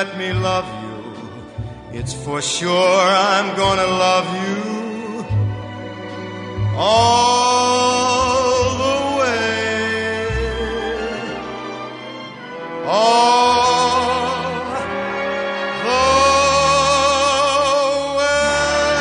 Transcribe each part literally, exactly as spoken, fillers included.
let me love you. It's for sure I'm gonna love you all the way. All the way.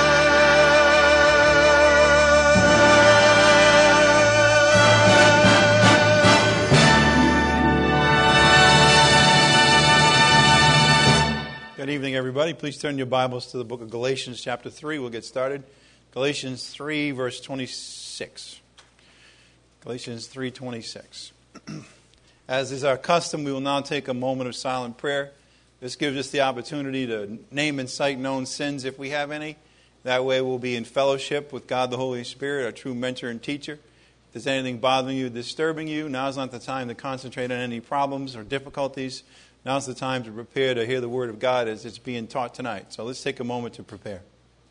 Good evening, everybody. Please turn your Bibles to the book of Galatians, chapter three. We'll get started. Galatians three, verse twenty-six. Galatians three twenty-six. As is our custom, we will now take a moment of silent prayer. This gives us the opportunity to name and cite known sins if we have any. That way we'll be in fellowship with God the Holy Spirit, our true mentor and teacher. If there's anything bothering you, disturbing you, now's not the time to concentrate on any problems or difficulties. Now's the time to prepare to hear the Word of God as it's being taught tonight. So let's take a moment to prepare.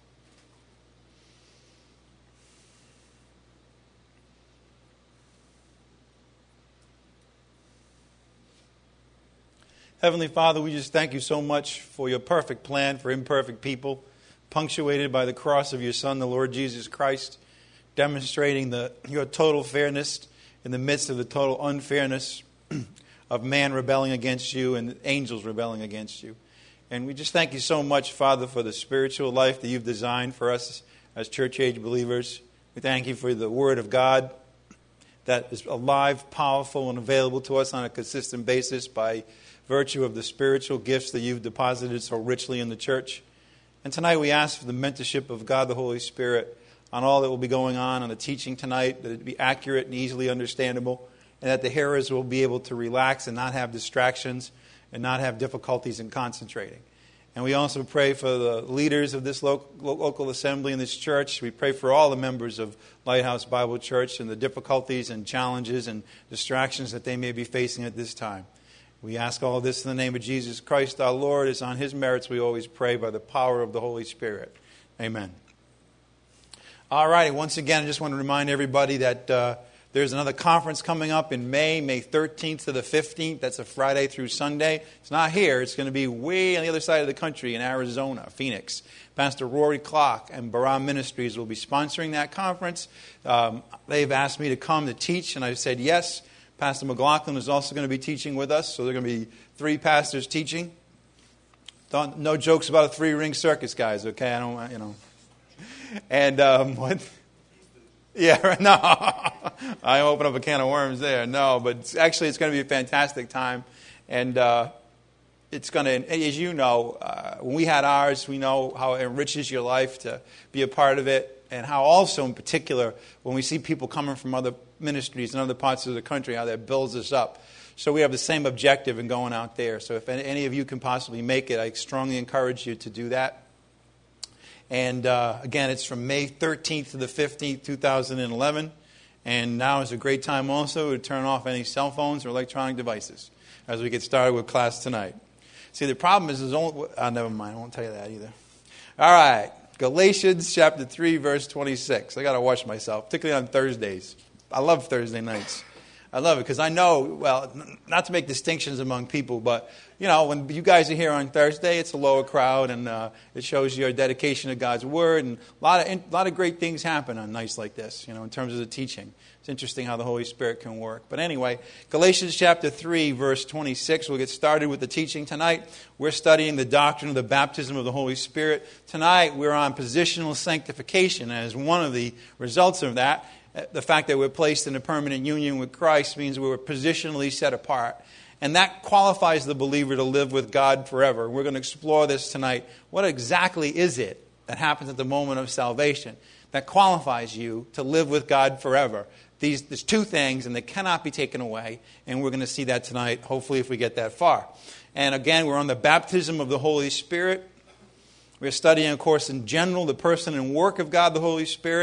Heavenly Father, we just thank you so much for your perfect plan for imperfect people, punctuated by the cross of your Son, the Lord Jesus Christ, demonstrating the, your total fairness in the midst of the total unfairness of man rebelling against you and angels rebelling against you. And we just thank you so much, Father, for the spiritual life that you've designed for us as church-age believers. We thank you for the Word of God that is alive, powerful, and available to us on a consistent basis by virtue of the spiritual gifts that you've deposited so richly in the church. And tonight we ask for the mentorship of God the Holy Spirit on all that will be going on on the teaching tonight, that it be accurate and easily understandable, and that the hearers will be able to relax and not have distractions and not have difficulties in concentrating. And we also pray for the leaders of this local, local assembly in this church. We pray for all the members of Lighthouse Bible Church and the difficulties and challenges and distractions that they may be facing at this time. We ask all of this in the name of Jesus Christ, our Lord. It's on His merits we always pray by the power of the Holy Spirit. Amen. All righty. Once again, I just want to remind everybody that uh, there's another conference coming up in May, May thirteenth to the fifteenth. That's a Friday through Sunday. It's not here. It's going to be way on the other side of the country in Arizona, Phoenix. Pastor Rory Clark and Baram Ministries will be sponsoring that conference. Um, they've asked me to come to teach, and I said yes. Pastor McLaughlin is also going to be teaching with us, so there are going to be three pastors teaching. Don't, no jokes about a three-ring circus, guys. Okay, I don't, you know. And um, what? Yeah, no, I open up a can of worms there. No, but it's, actually, it's going to be a fantastic time, and uh, it's going to, as you know, uh, when we had ours, we know how it enriches your life to be a part of it, and how also, in particular, when we see people coming from other ministries in other parts of the country, how that builds us up. So we have the same objective in going out there. So if any of you can possibly make it, I strongly encourage you to do that. And uh, again, it's from May thirteenth to the fifteenth, two thousand eleven. And now is a great time also to turn off any cell phones or electronic devices as we get started with class tonight. See, the problem is, there's only, oh, never mind, I won't tell you that either. All right, Galatians chapter three, verse twenty-six. I got to watch myself, particularly on Thursdays. I love Thursday nights. I love it because I know, well, not to make distinctions among people, but, you know, when you guys are here on Thursday, it's a lower crowd, and uh, it shows your dedication to God's Word, and a lot of a lot of great things happen on nights like this, you know, in terms of the teaching. It's interesting how the Holy Spirit can work. But anyway, Galatians chapter three, verse twenty-six, we'll get started with the teaching tonight. We're studying the doctrine of the baptism of the Holy Spirit. Tonight, we're on positional sanctification as one of the results of that. The fact that we're placed in a permanent union with Christ means we were positionally set apart. And that qualifies the believer to live with God forever. We're going to explore this tonight. What exactly is it that happens at the moment of salvation that qualifies you to live with God forever? These, there's two things, and they cannot be taken away. And we're going to see that tonight, hopefully, if we get that far. And again, we're on the baptism of the Holy Spirit. We're studying, of course, in general, the person and work of God, the Holy Spirit.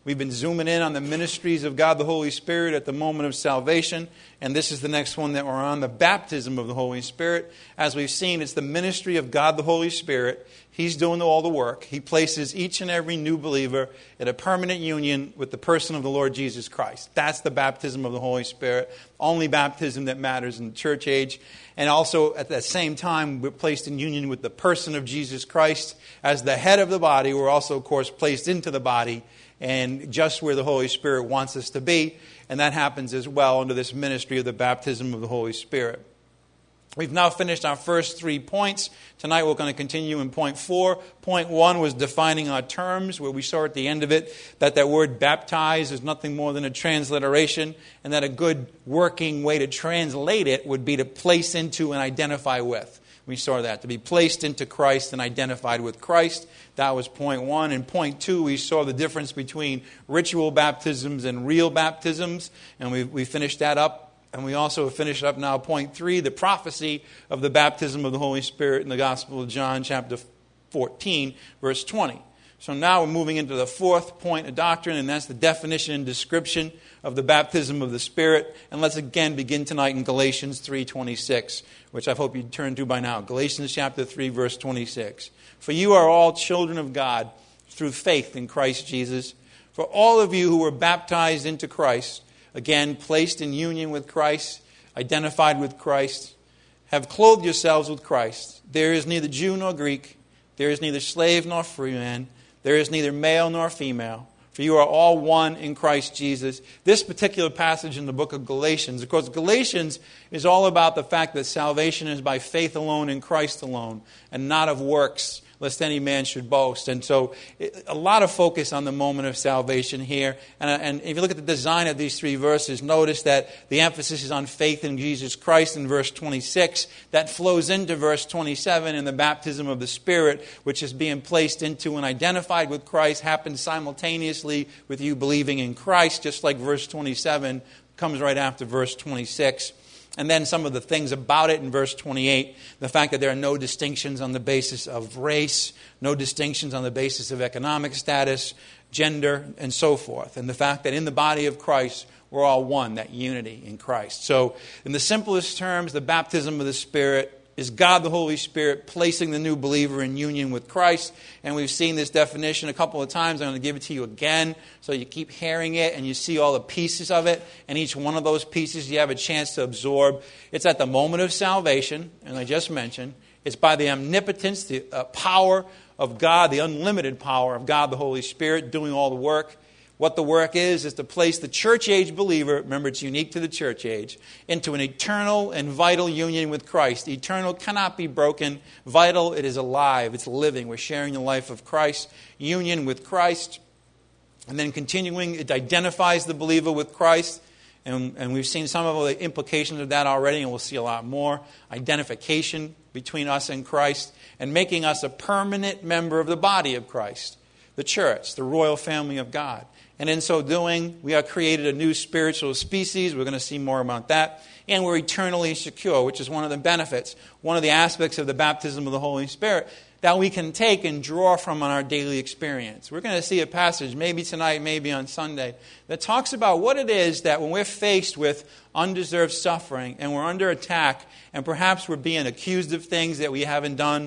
We've been zooming in on the ministries of God the Holy Spirit at the moment of salvation. And this is the next one that we're on, the baptism of the Holy Spirit. As we've seen, it's the ministry of God the Holy Spirit. He's doing all the work. He places each and every new believer in a permanent union with the person of the Lord Jesus Christ. That's the baptism of the Holy Spirit. Only baptism that matters in the church age. And also, at the same time, we're placed in union with the person of Jesus Christ. As the head of the body, we're also, of course, placed into the body and just where the Holy Spirit wants us to be. And that happens as well under this ministry of the baptism of the Holy Spirit. We've now finished our first three points. Tonight we're going to continue in point four. Point one was defining our terms, where we saw at the end of it that that word baptize is nothing more than a transliteration, and that a good working way to translate it would be to place into and identify with. We saw that, to be placed into Christ and identified with Christ. That was point one. And point two, we saw the difference between ritual baptisms and real baptisms, and we, we finished that up. And we also finish up now point three, the prophecy of the baptism of the Holy Spirit in the Gospel of John, chapter fourteen, verse twenty. So now we're moving into the fourth point of doctrine, and that's the definition and description of the baptism of the Spirit. And let's again begin tonight in Galatians three twenty-six, which I hope you'd turn to by now. Galatians chapter three, verse twenty-six. For you are all children of God through faith in Christ Jesus. For all of you who were baptized into Christ, again, placed in union with Christ, identified with Christ, have clothed yourselves with Christ. There is neither Jew nor Greek. There is neither slave nor free man. There is neither male nor female. For you are all one in Christ Jesus. This particular passage in the book of Galatians, of course, Galatians is all about the fact that salvation is by faith alone in Christ alone, and not of works, lest any man should boast. And so a lot of focus on the moment of salvation here. And, and if you look at the design of these three verses, notice that the emphasis is on faith in Jesus Christ in verse twenty-six. That flows into verse twenty-seven, and the baptism of the Spirit, which is being placed into and identified with Christ, happens simultaneously with you believing in Christ, just like verse twenty-seven comes right after verse twenty-six. And then some of the things about it in verse twenty-eight, the fact that there are no distinctions on the basis of race, no distinctions on the basis of economic status, gender, and so forth. And the fact that in the body of Christ, we're all one, that unity in Christ. So in the simplest terms, the baptism of the Spirit is God the Holy Spirit placing the new believer in union with Christ. And we've seen this definition a couple of times. I'm going to give it to you again so you keep hearing it and you see all the pieces of it. And each one of those pieces you have a chance to absorb. It's at the moment of salvation, and I just mentioned. It's by the omnipotence, the uh, power of God, the unlimited power of God the Holy Spirit doing all the work. What the work is, is to place the church age believer, remember it's unique to the church age, into an eternal and vital union with Christ. Eternal cannot be broken. Vital, it is alive. It's living. We're sharing the life of Christ. Union with Christ. And then continuing, it identifies the believer with Christ. And, and we've seen some of the implications of that already, and we'll see a lot more. Identification between us and Christ, and making us a permanent member of the body of Christ, the church, the royal family of God. And in so doing, we are created a new spiritual species. We're going to see more about that. And we're eternally secure, which is one of the benefits, one of the aspects of the baptism of the Holy Spirit that we can take and draw from on our daily experience. We're going to see a passage, maybe tonight, maybe on Sunday, that talks about what it is that when we're faced with undeserved suffering and we're under attack and perhaps we're being accused of things that we haven't done,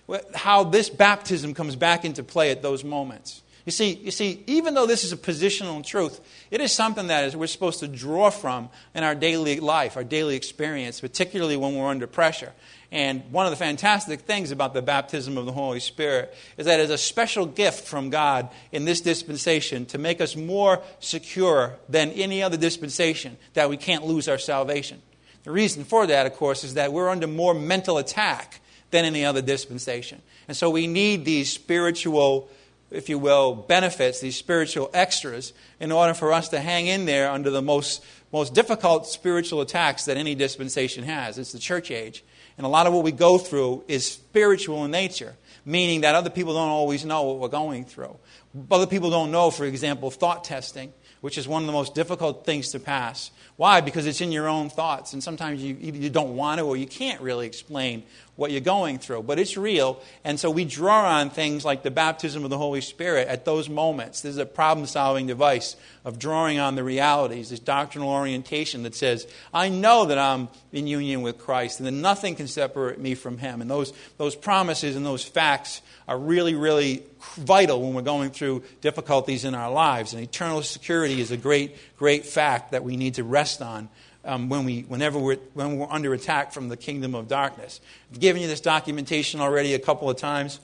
how this baptism comes back into play at those moments. You see, you see, even though this is a positional truth, it is something that is, we're supposed to draw from in our daily life, our daily experience, particularly when we're under pressure. And one of the fantastic things about the baptism of the Holy Spirit is that it's a special gift from God in this dispensation to make us more secure than any other dispensation, that we can't lose our salvation. The reason for that, of course, is that we're under more mental attack than any other dispensation. And so we need these spiritual, if you will, benefits, these spiritual extras, in order for us to hang in there under the most, most difficult spiritual attacks that any dispensation has. It's the church age. And a lot of what we go through is spiritual in nature, meaning that other people don't always know what we're going through. Other people don't know, for example, thought testing, which is one of the most difficult things to pass. Why? Because it's in your own thoughts, and sometimes you, you don't want to or you can't really explain what you're going through. But it's real, and so we draw on things like the baptism of the Holy Spirit at those moments. This is a problem-solving device of drawing on the realities, this doctrinal orientation that says, I know that I'm in union with Christ, and that nothing can separate me from Him. And those, those promises and those facts are really, really vital when we're going through difficulties in our lives. And eternal security is a great, great fact that we need to rest on Um, when we, whenever we're, when we're under attack from the kingdom of darkness. I've given you this documentation already a couple of times.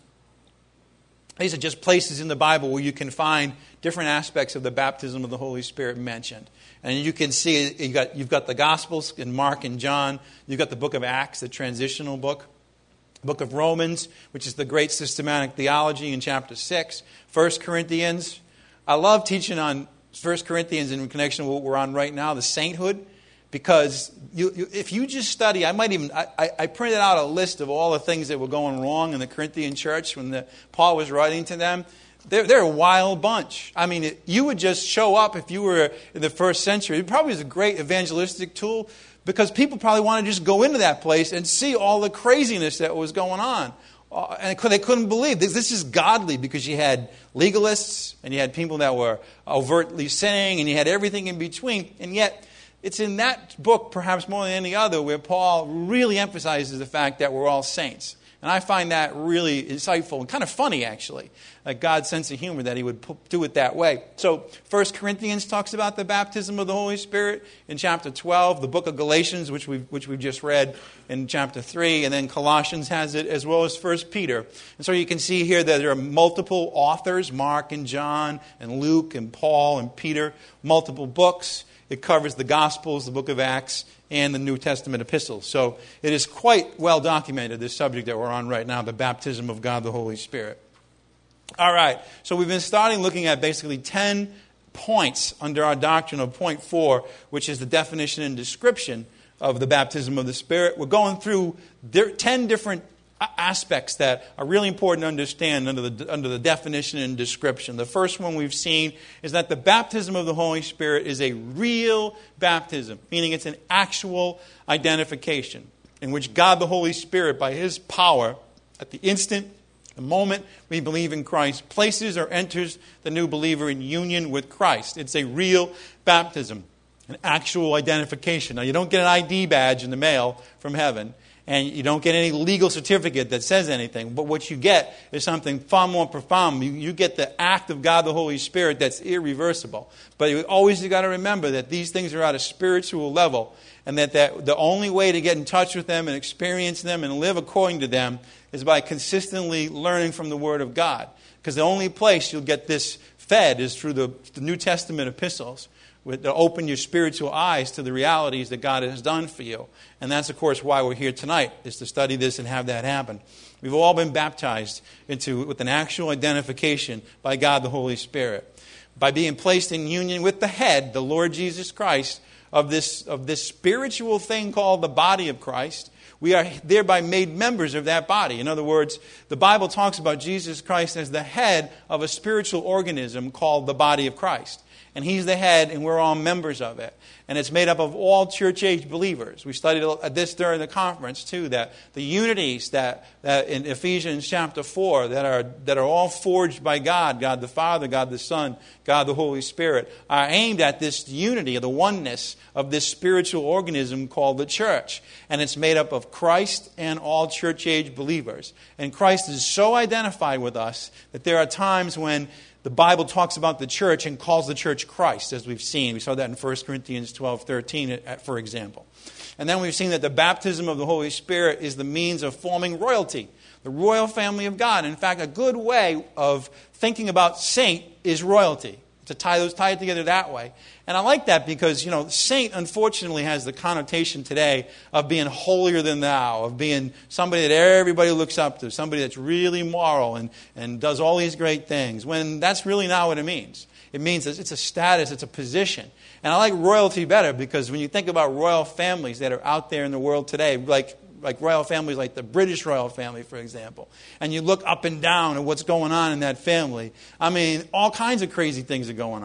These are just places in the Bible where you can find different aspects of the baptism of the Holy Spirit mentioned. And you can see, you've got, you've got the Gospels in Mark and John. You've got the book of Acts, the transitional book. Book of Romans, which is the great systematic theology in chapter six. First Corinthians. I love teaching on First Corinthians in connection with what we're on right now, the sainthood. Because you, you, if you just study, I might even, I, I printed out a list of all the things that were going wrong in the Corinthian church when the, Paul was writing to them. They're, they're a wild bunch. I mean, it, you would just show up if you were in the first century. It probably was a great evangelistic tool because people probably want to just go into that place and see all the craziness that was going on. Uh, and they couldn't believe this. This is godly because you had legalists and you had people that were overtly sinning and you had everything in between. And yet, it's in that book, perhaps more than any other, where Paul really emphasizes the fact that we're all saints. And I find that really insightful and kind of funny, actually. Like God's sense of humor that He would do it that way. So First Corinthians talks about the baptism of the Holy Spirit in chapter twelve. The book of Galatians, which we've, which we've just read in chapter three. And then Colossians has it, as well as First Peter. And so you can see here that there are multiple authors, Mark and John and Luke and Paul and Peter, multiple books. It covers the Gospels, the book of Acts, and the New Testament epistles. So it is quite well documented, this subject that we're on right now, the baptism of God the Holy Spirit. All right, so we've been starting looking at basically ten points under our doctrine of point four, which is the definition and description of the baptism of the Spirit. We're going through ten different aspects that are really important to understand under the, under the definition and description. The first one we've seen is that the baptism of the Holy Spirit is a real baptism, meaning it's an actual identification in which God the Holy Spirit, by His power, at the instant, the moment we believe in Christ, places or enters the new believer in union with Christ. It's a real baptism, an actual identification. Now, you don't get an I D badge in the mail from heaven. And you don't get any legal certificate that says anything. But what you get is something far more profound. You, you get the act of God the Holy Spirit that's irreversible. But you always got to remember that these things are at a spiritual level. And that, that the only way to get in touch with them and experience them and live according to them is by consistently learning from the Word of God. Because the only place you'll get this fed is through the, the New Testament epistles. To open your spiritual eyes to the realities that God has done for you. And that's, of course, why we're here tonight, is to study this and have that happen. We've all been baptized into with an actual identification by God the Holy Spirit. By being placed in union with the head, the Lord Jesus Christ, of this, of this spiritual thing called the body of Christ, we are thereby made members of that body. In other words, the Bible talks about Jesus Christ as the head of a spiritual organism called the body of Christ. And He's the head, and we're all members of it. And it's made up of all church-age believers. We studied this during the conference, too, that the unities that, that in Ephesians chapter four that are, that are all forged by God, God the Father, God the Son, God the Holy Spirit, are aimed at this unity, the oneness of this spiritual organism called the church. And it's made up of Christ and all church-age believers. And Christ is so identified with us that there are times when the Bible talks about the church and calls the church Christ, as we've seen. We saw that in First Corinthians twelve thirteen, for example. And then we've seen that the baptism of the Holy Spirit is the means of forming royalty, the royal family of God. In fact, a good way of thinking about saint is royalty, to tie those tie it together that way. And I like that because, you know, saint, unfortunately, has the connotation today of being holier than thou, of being somebody that everybody looks up to, somebody that's really moral and, and does all these great things, when that's really not what it means. It means that it's a status, it's a position. And I like royalty better because when you think about royal families that are out there in the world today, like like royal families like the British royal family, for example, and you look up and down at what's going on in that family, I mean, all kinds of crazy things are going on.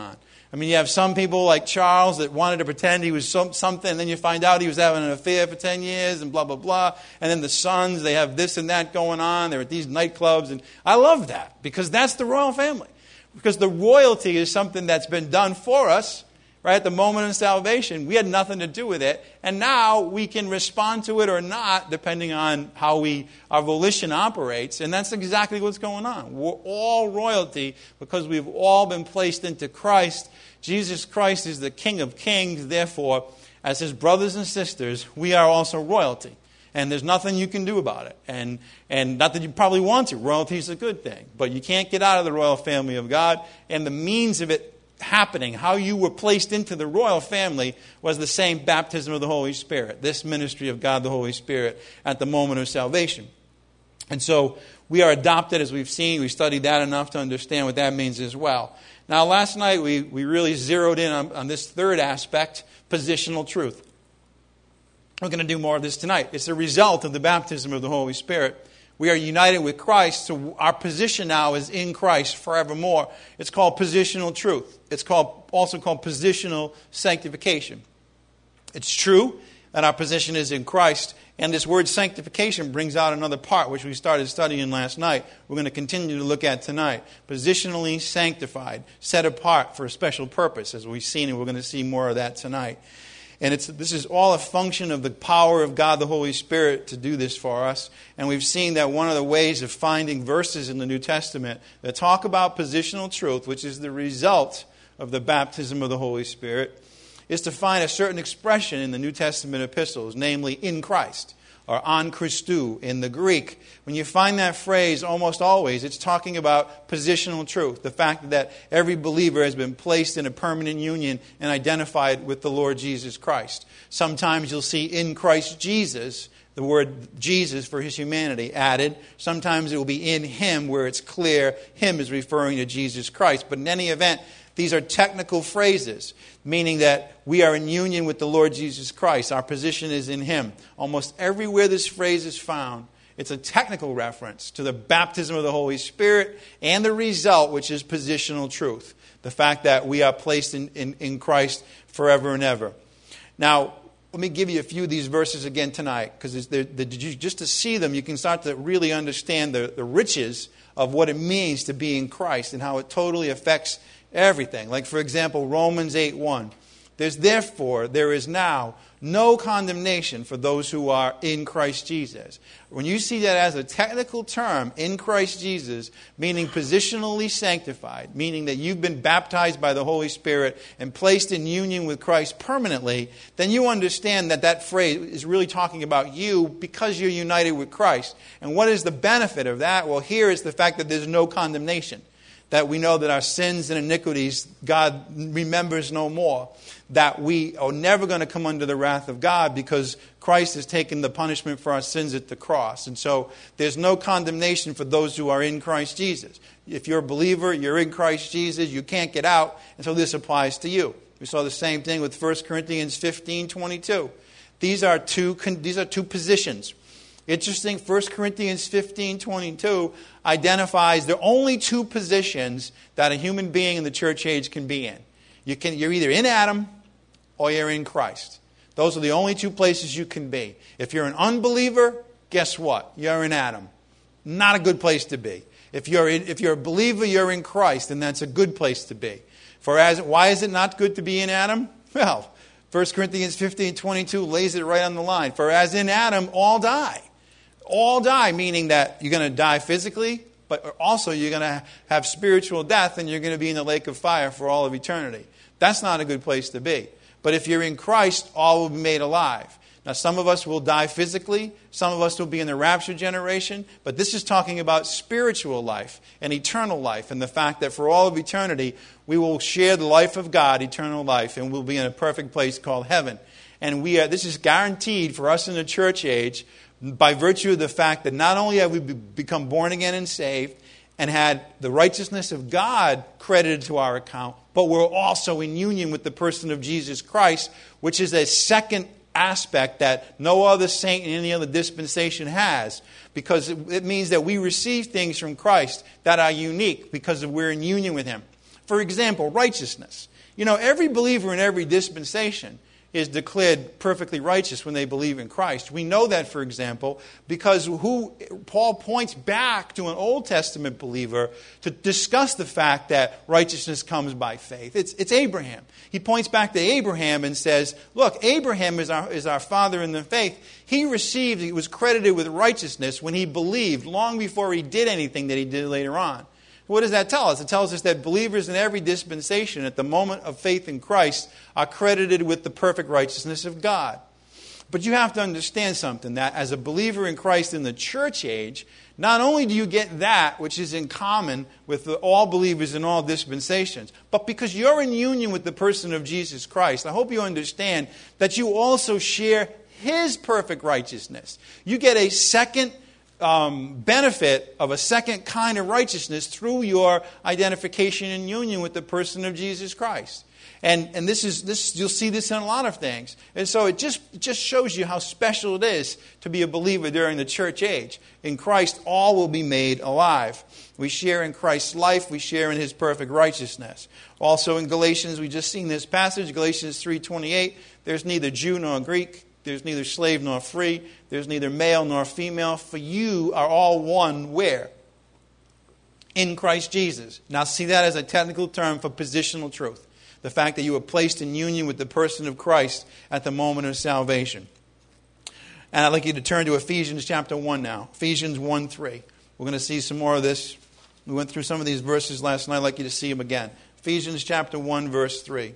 I mean, you have some people like Charles that wanted to pretend he was some, something, and then you find out he was having an affair for ten years and blah, blah, blah. And then the sons, they have this and that going on. They're at these nightclubs. And I love that because that's the royal family. Because the royalty is something that's been done for us, right, at the moment of salvation. We had nothing to do with it. And now we can respond to it or not, depending on how we our volition operates. And that's exactly what's going on. We're all royalty because we've all been placed into Christ. Jesus Christ is the King of Kings. Therefore, as his brothers and sisters, we are also royalty. And there's nothing you can do about it. And and not that you probably want to. Royalty is a good thing. But you can't get out of the royal family of God. And the means of it happening, how you were placed into the royal family, was the same baptism of the Holy Spirit. This ministry of God the Holy Spirit at the moment of salvation. And so we are adopted, as we've seen. We studied that enough to understand what that means as well. Now, last night we, we really zeroed in on, on this third aspect, positional truth. We're going to do more of this tonight. It's a result of the baptism of the Holy Spirit. We are united with Christ, so our position now is in Christ forevermore. It's called positional truth. It's called also called positional sanctification. It's true that our position is in Christ, and this word sanctification brings out another part, which we started studying last night. We're going to continue to look at tonight. Positionally sanctified, set apart for a special purpose, as we've seen, and we're going to see more of that tonight. And it's this is all a function of the power of God, the Holy Spirit, to do this for us. And we've seen that one of the ways of finding verses in the New Testament that talk about positional truth, which is the result of the baptism of the Holy Spirit, is to find a certain expression in the New Testament epistles, namely in Christ, or an Christou in the Greek. When you find that phrase, almost always, it's talking about positional truth. The fact that every believer has been placed in a permanent union and identified with the Lord Jesus Christ. Sometimes you'll see in Christ Jesus, the word Jesus for his humanity added. Sometimes it will be in him, where it's clear him is referring to Jesus Christ. But in any event, these are technical phrases, meaning that we are in union with the Lord Jesus Christ. Our position is in him. Almost everywhere this phrase is found, it's a technical reference to the baptism of the Holy Spirit and the result, which is positional truth. The fact that we are placed in, in, in Christ forever and ever. Now, let me give you a few of these verses again tonight, because just to see them, you can start to really understand the, the riches of what it means to be in Christ and how it totally affects everything. Like, for example, Romans eight one. There's therefore, there is now no condemnation for those who are in Christ Jesus. When you see that as a technical term, in Christ Jesus, meaning positionally sanctified, meaning that you've been baptized by the Holy Spirit and placed in union with Christ permanently, then you understand that that phrase is really talking about you because you're united with Christ. And what is the benefit of that? Well, here is the fact that there's no condemnation. That we know that our sins and iniquities God remembers no more. That we are never going to come under the wrath of God because Christ has taken the punishment for our sins at the cross. And so there's no condemnation for those who are in Christ Jesus. If you're a believer, you're in Christ Jesus, you can't get out. And so this applies to you. We saw the same thing with First Corinthians fifteen twenty-two. These are two, these are two positions. Interesting, First Corinthians fifteen twenty-two identifies the only two positions that a human being in the church age can be in. You can, you're either in Adam or you're in Christ. Those are the only two places you can be. If you're an unbeliever, guess what? You're in Adam. Not a good place to be. If you're, in, if you're a believer, you're in Christ, and that's a good place to be. For as, why is it not good to be in Adam? Well, First Corinthians fifteen twenty-two lays it right on the line. For as in Adam, all die. All die, meaning that you're going to die physically, but also you're going to have spiritual death and you're going to be in the lake of fire for all of eternity. That's not a good place to be. But if you're in Christ, all will be made alive. Now, some of us will die physically. Some of us will be in the rapture generation. But this is talking about spiritual life and eternal life, and the fact that for all of eternity, we will share the life of God, eternal life, and we'll be in a perfect place called heaven. And we are, this is guaranteed for us in the church age by virtue of the fact that not only have we become born again and saved and had the righteousness of God credited to our account, but we're also in union with the person of Jesus Christ, which is a second aspect that no other saint in any other dispensation has, because it means that we receive things from Christ that are unique because we're in union with him. For example, righteousness. You know, every believer in every dispensation is declared perfectly righteous when they believe in Christ. We know that, for example, because who Paul points back to an Old Testament believer to discuss the fact that righteousness comes by faith. It's, it's Abraham. He points back to Abraham and says, look, Abraham is our, is our father in the faith. He received, he was credited with righteousness when he believed long before he did anything that he did later on. What does that tell us? It tells us that believers in every dispensation at the moment of faith in Christ are credited with the perfect righteousness of God. But you have to understand something, that as a believer in Christ in the church age, not only do you get that, which is in common with the, all believers in all dispensations, but because you're in union with the person of Jesus Christ, I hope you understand that you also share His perfect righteousness. You get a second Um, benefit of a second kind of righteousness through your identification and union with the person of Jesus Christ. And and this is this you'll see this in a lot of things. And so it just it just shows you how special it is to be a believer during the church age. In Christ, all will be made alive. We share in Christ's life. We share in His perfect righteousness. Also in Galatians, we just seen this passage, Galatians three twenty-eight. There's neither Jew nor Greek. There's neither slave nor free. There's neither male nor female. For you are all one where? In Christ Jesus. Now see that as a technical term for positional truth. The fact that you are placed in union with the person of Christ at the moment of salvation. And I'd like you to turn to Ephesians chapter one now. Ephesians one three. We're going to see some more of this. We went through some of these verses last night. I'd like you to see them again. Ephesians chapter one verse three.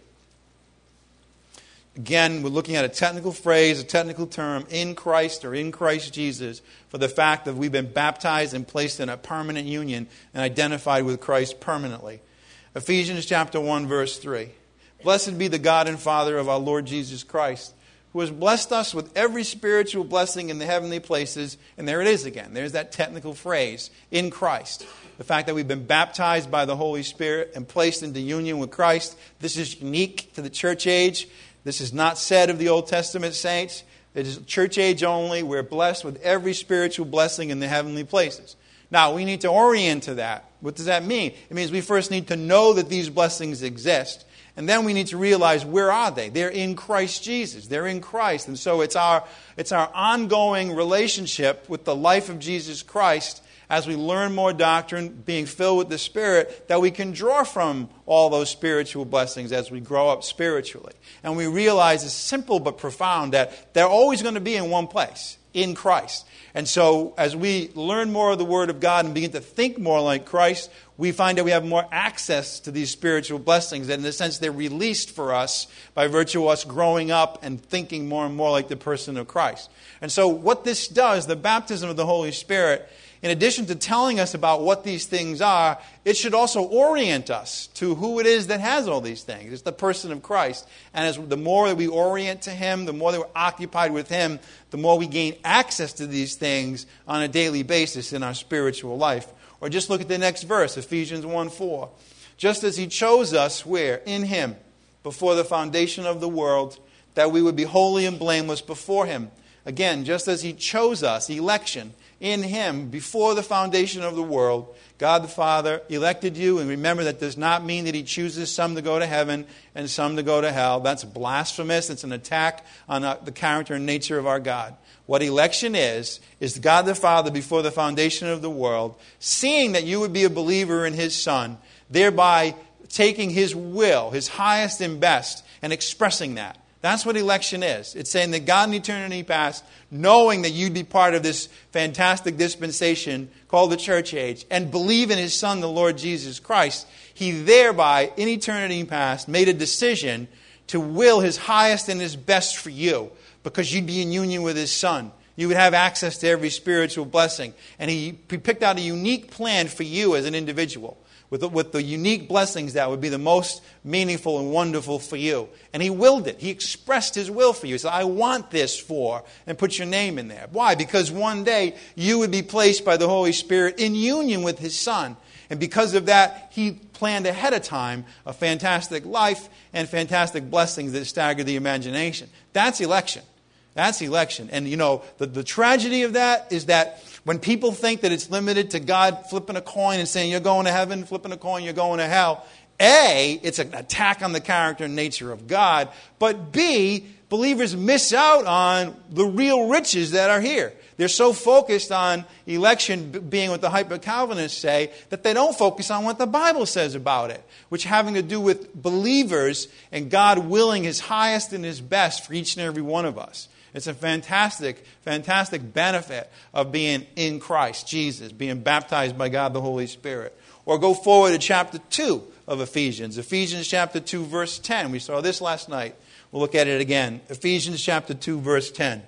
Again, we're looking at a technical phrase, a technical term, in Christ or in Christ Jesus, for the fact that we've been baptized and placed in a permanent union and identified with Christ permanently. Ephesians chapter one, verse three. Blessed be the God and Father of our Lord Jesus Christ, who has blessed us with every spiritual blessing in the heavenly places. And there it is again. There's that technical phrase, in Christ. The fact that we've been baptized by the Holy Spirit and placed into union with Christ. This is unique to the church age. This is not said of the Old Testament saints. It is church age only. We're blessed with every spiritual blessing in the heavenly places. Now, we need to orient to that. What does that mean? It means we first need to know that these blessings exist. And then we need to realize, where are they? They're in Christ Jesus. They're in Christ. And so it's our, it's our ongoing relationship with the life of Jesus Christ as we learn more doctrine, being filled with the Spirit, that we can draw from all those spiritual blessings as we grow up spiritually. And we realize it's simple but profound that they're always going to be in one place, in Christ. And so as we learn more of the Word of God and begin to think more like Christ, we find that we have more access to these spiritual blessings. That in a sense, they're released for us by virtue of us growing up and thinking more and more like the person of Christ. And so what this does, the baptism of the Holy Spirit, in addition to telling us about what these things are, it should also orient us to who it is that has all these things. It's the person of Christ. And as the more that we orient to Him, the more that we're occupied with Him, the more we gain access to these things on a daily basis in our spiritual life. Or just look at the next verse, Ephesians one four. Just as He chose us, where? In Him, before the foundation of the world, that we would be holy and blameless before Him. Again, just as He chose us, election, in Him, before the foundation of the world, God the Father elected you. And remember, that does not mean that He chooses some to go to heaven and some to go to hell. That's blasphemous. It's an attack on the character and nature of our God. What election is, is God the Father before the foundation of the world, seeing that you would be a believer in His Son, thereby taking His will, His highest and best, and expressing that. That's what election is. It's saying that God in eternity past, knowing that you'd be part of this fantastic dispensation called the church age, and believe in His Son, the Lord Jesus Christ, He thereby, in eternity past, made a decision to will His highest and His best for you, because you'd be in union with His Son. You would have access to every spiritual blessing. And He picked out a unique plan for you as an individual, with the, with the unique blessings that would be the most meaningful and wonderful for you. And He willed it. He expressed His will for you. He said, I want this for, and put your name in there. Why? Because one day you would be placed by the Holy Spirit in union with His Son. And because of that, He planned ahead of time a fantastic life and fantastic blessings that stagger the imagination. That's election. That's election. And you know, the, the tragedy of that is that when people think that it's limited to God flipping a coin and saying you're going to heaven, flipping a coin, you're going to hell, A, it's an attack on the character and nature of God, but B, believers miss out on the real riches that are here. They're so focused on election being what the hyper-Calvinists say that they don't focus on what the Bible says about it, which having to do with believers and God willing His highest and His best for each and every one of us. It's a fantastic, fantastic benefit of being in Christ Jesus, being baptized by God the Holy Spirit. Or go forward to chapter two of Ephesians. Ephesians chapter two, verse ten. We saw this last night. We'll look at it again. Ephesians chapter two, verse ten.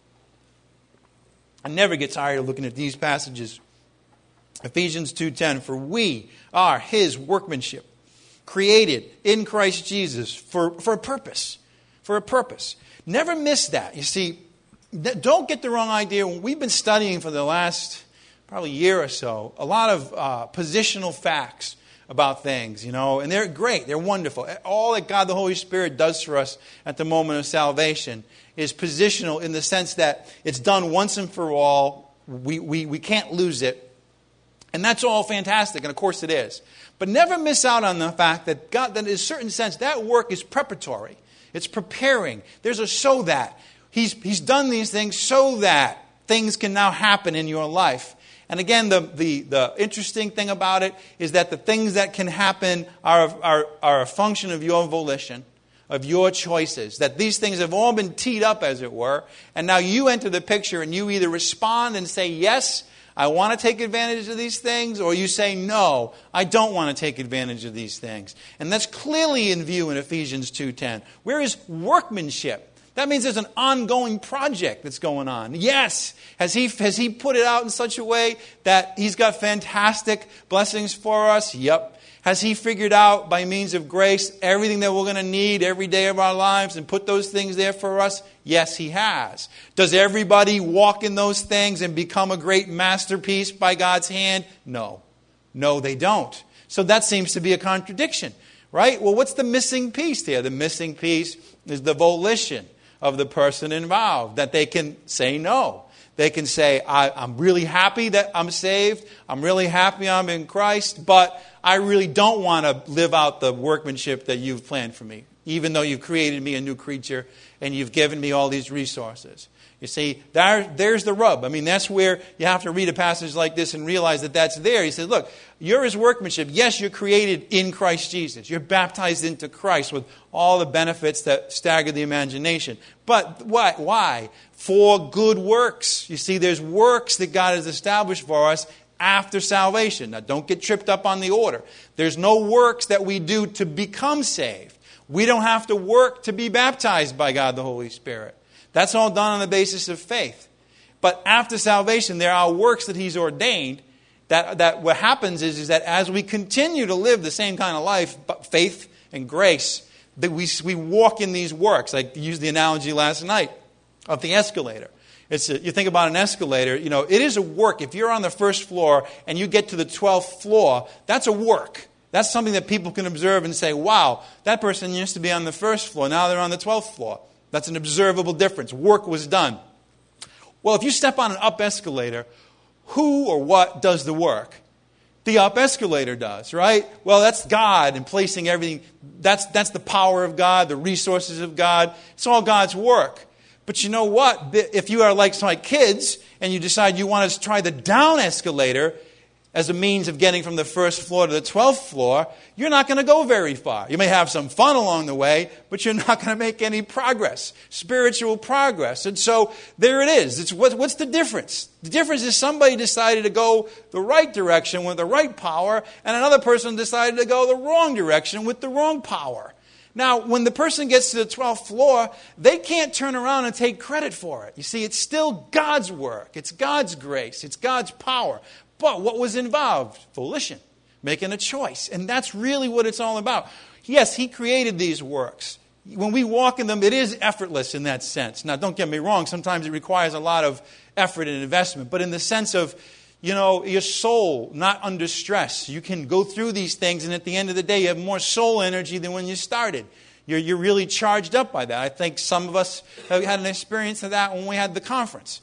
I never get tired of looking at these passages. Ephesians two ten. For we are His workmanship, created in Christ Jesus for, for a purpose. For a purpose. Never miss that. You see, don't get the wrong idea. When we've been studying for the last probably year or so, a lot of uh, positional facts about things, you know, and they're great. They're wonderful. All that God the Holy Spirit does for us at the moment of salvation is positional in the sense that it's done once and for all. We, we, we can't lose it. And that's all fantastic, and of course it is. But never miss out on the fact that God, that in a certain sense, that work is preparatory. It's preparing. There's a so that. He's, he's done these things so that things can now happen in your life. And again, the, the, the interesting thing about it is that the things that can happen are, are, are a function of your volition, of your choices. That these things have all been teed up, as it were. And now you enter the picture and you either respond and say, yes, I want to take advantage of these things, or you say, no, I don't want to take advantage of these things. And that's clearly in view in Ephesians two ten. Where is workmanship? That means there's an ongoing project that's going on. Yes. Has he, has he put it out in such a way that He's got fantastic blessings for us? Yep. Has He figured out by means of grace everything that we're going to need every day of our lives and put those things there for us? Yes, He has. Does everybody walk in those things and become a great masterpiece by God's hand? No. No, they don't. So that seems to be a contradiction, right? Well, what's the missing piece there? The missing piece is the volition of the person involved, that they can say no. They can say, I, I'm really happy that I'm saved. I'm really happy I'm in Christ, but I really don't want to live out the workmanship that you've planned for me, even though you've created me a new creature and you've given me all these resources. You see, there, there's the rub. I mean, that's where you have to read a passage like this and realize that that's there. He says, look, you're His workmanship. Yes, you're created in Christ Jesus. You're baptized into Christ with all the benefits that stagger the imagination. But why? Why? For good works. You see, there's works that God has established for us after salvation. Now, don't get tripped up on the order. There's no works that we do to become saved. We don't have to work to be baptized by God the Holy Spirit. That's all done on the basis of faith. But after salvation, there are works that He's ordained that, that what happens is, is that as we continue to live the same kind of life, but faith and grace, that we, we walk in these works. I used the analogy last night of the escalator. It's a, you think about an escalator, you know, it is a work. If you're on the first floor and you get to the twelfth floor, that's a work. That's something that people can observe and say, wow, that person used to be on the first floor, now they're on the twelfth floor. That's an observable difference. Work was done. Well, if you step on an up escalator, who or what does the work? The up escalator does, right? Well, that's God and placing everything. That's, that's the power of God, the resources of God. It's all God's work. But you know what? If you are like my kids and you decide you want to try the down escalator as a means of getting from the first floor to the twelfth floor, you're not going to go very far. You may have some fun along the way, but you're not going to make any progress, spiritual progress. And so there it is. It's what, what's the difference? The difference is somebody decided to go the right direction with the right power, and another person decided to go the wrong direction with the wrong power. Now, when the person gets to the twelfth floor, they can't turn around and take credit for it. You see, it's still God's work. It's God's grace. It's God's power. But what was involved? Volition, making a choice. And that's really what it's all about. Yes, He created these works. When we walk in them, it is effortless in that sense. Now, don't get me wrong. Sometimes it requires a lot of effort and investment. But in the sense of, you know, your soul not under stress. You can go through these things, and at the end of the day, you have more soul energy than when you started. You're, you're really charged up by that. I think some of us have had an experience of that when we had the conference.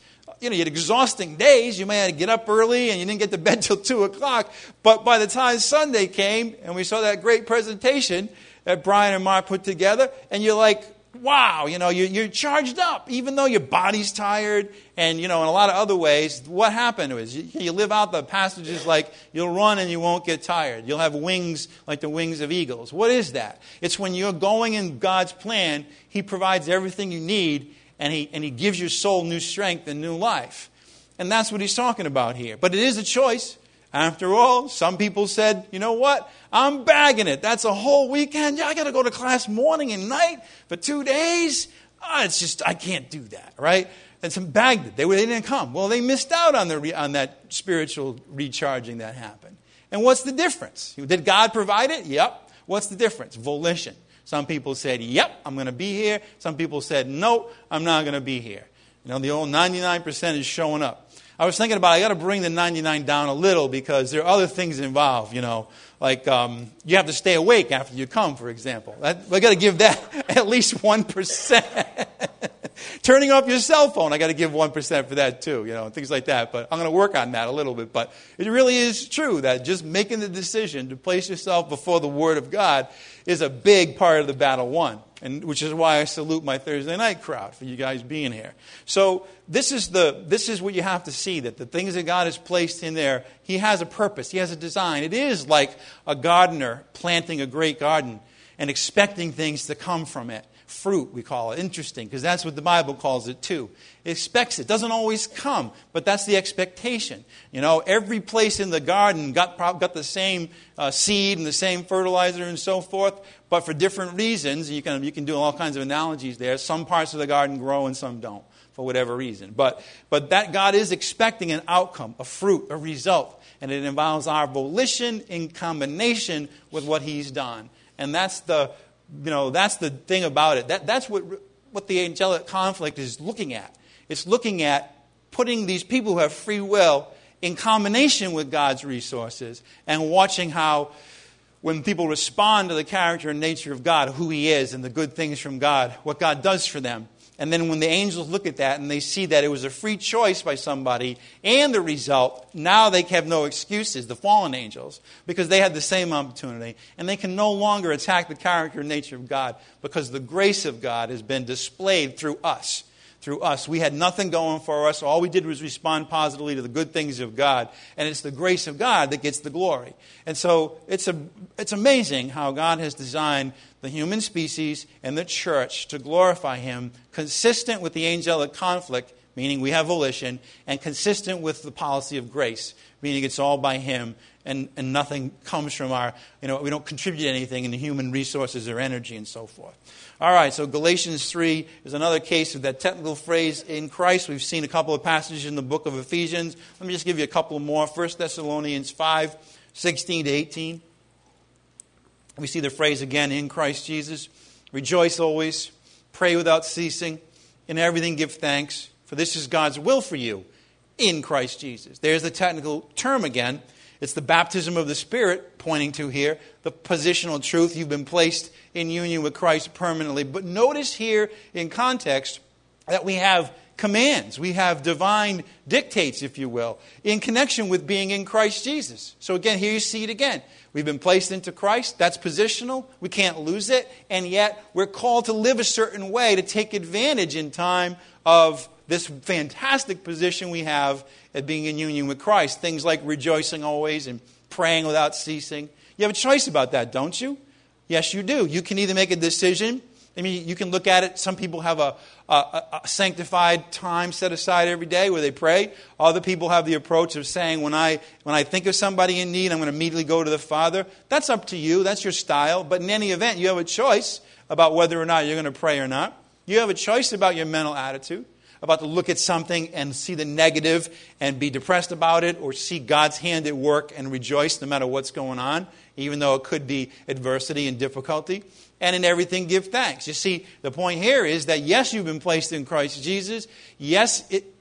you know, you had exhausting days. You may have to get up early and you didn't get to bed till two o'clock. But by the time Sunday came and we saw that great presentation that Brian and Mark put together, and you're like, wow, you know, you're, you're charged up, even though your body's tired. And, you know, in a lot of other ways, what happened was you, you live out the passages like you'll run and you won't get tired. You'll have wings like the wings of eagles. What is that? It's when you're going in God's plan, He provides everything you need, and He, and he gives your soul new strength and new life. And that's what He's talking about here. But it is a choice. After all, some people said, you know what? I'm bagging it. That's a whole weekend. Yeah, I got to go to class morning and night for two days. Oh, it's just, I can't do that, right? And some bagged it. They, they didn't come. Well, they missed out on, the re, on that spiritual recharging that happened. And what's the difference? Did God provide it? Yep. What's the difference? Volition. Some people said, yep, I'm going to be here. Some people said, no, I'm not going to be here. You know, the old ninety-nine percent is showing up. I was thinking about, I got to bring the ninety-nine down a little because there are other things involved, you know, like um, you have to stay awake after you come, for example. That, I got to give that at least one percent. Turning off your cell phone, I got to give one percent for that too, you know, things like that. But I'm going to work on that a little bit. But it really is true that just making the decision to place yourself before the Word of God is a big part of the battle won. And which is why I salute my Thursday night crowd for you guys being here. So this is the this is what you have to see, that the things that God has placed in there, He has a purpose. He has a design. It is like a gardener planting a great garden and expecting things to come from it. Fruit, we call it. Interesting, because that's what the Bible calls it too. It expects it. Doesn't always come, but that's the expectation. You know, every place in the garden got got the same uh, seed and the same fertilizer and so forth, but for different reasons. You can you can do all kinds of analogies there. Some parts of the garden grow and some don't, for whatever reason. But but that God is expecting an outcome, a fruit, a result, and it involves our volition in combination with what He's done. And that's the You know, that's the thing about it. That, that's what, what the angelic conflict is looking at. It's looking at putting these people who have free will in combination with God's resources and watching how, when people respond to the character and nature of God, who He is and the good things from God, what God does for them. And then when the angels look at that and they see that it was a free choice by somebody and the result, now they have no excuses, the fallen angels, because they had the same opportunity. And they can no longer attack the character and nature of God because the grace of God has been displayed through us. Through us. We had nothing going for us. All we did was respond positively to the good things of God. And it's the grace of God that gets the glory. And so it's a, it's amazing how God has designed the human species and the church to glorify Him, consistent with the angelic conflict, meaning we have volition, and consistent with the policy of grace, meaning it's all by Him and, and nothing comes from our, you know, we don't contribute anything in the human resources or energy and so forth. All right, so Galatians three is another case of that technical phrase, in Christ. We've seen a couple of passages in the book of Ephesians. Let me just give you a couple more. First Thessalonians five, sixteen to eighteen. We see the phrase again, in Christ Jesus. Rejoice always, pray without ceasing, in everything give thanks, for this is God's will for you in Christ Jesus. There's the technical term again. It's the baptism of the Spirit pointing to here, the positional truth. You've been placed in union with Christ permanently. But notice here in context that we have commands. We have divine dictates, if you will, in connection with being in Christ Jesus. So again, here you see it again. We've been placed into Christ. That's positional. We can't lose it. And yet we're called to live a certain way to take advantage in time of this fantastic position we have at being in union with Christ. Things like rejoicing always and praying without ceasing. You have a choice about that, don't you? Yes, you do. You can either make a decision. I mean, you can look at it. Some people have a, a, a sanctified time set aside every day where they pray. Other people have the approach of saying, when I when I think of somebody in need, I'm going to immediately go to the Father. That's up to you. That's your style. But in any event, you have a choice about whether or not you're going to pray or not. You have a choice about your mental attitude, about to look at something and see the negative and be depressed about it, or see God's hand at work and rejoice no matter what's going on, even though it could be adversity and difficulty. And in everything give thanks. You see, the point here is that yes, you've been placed in Christ Jesus. Yes, it,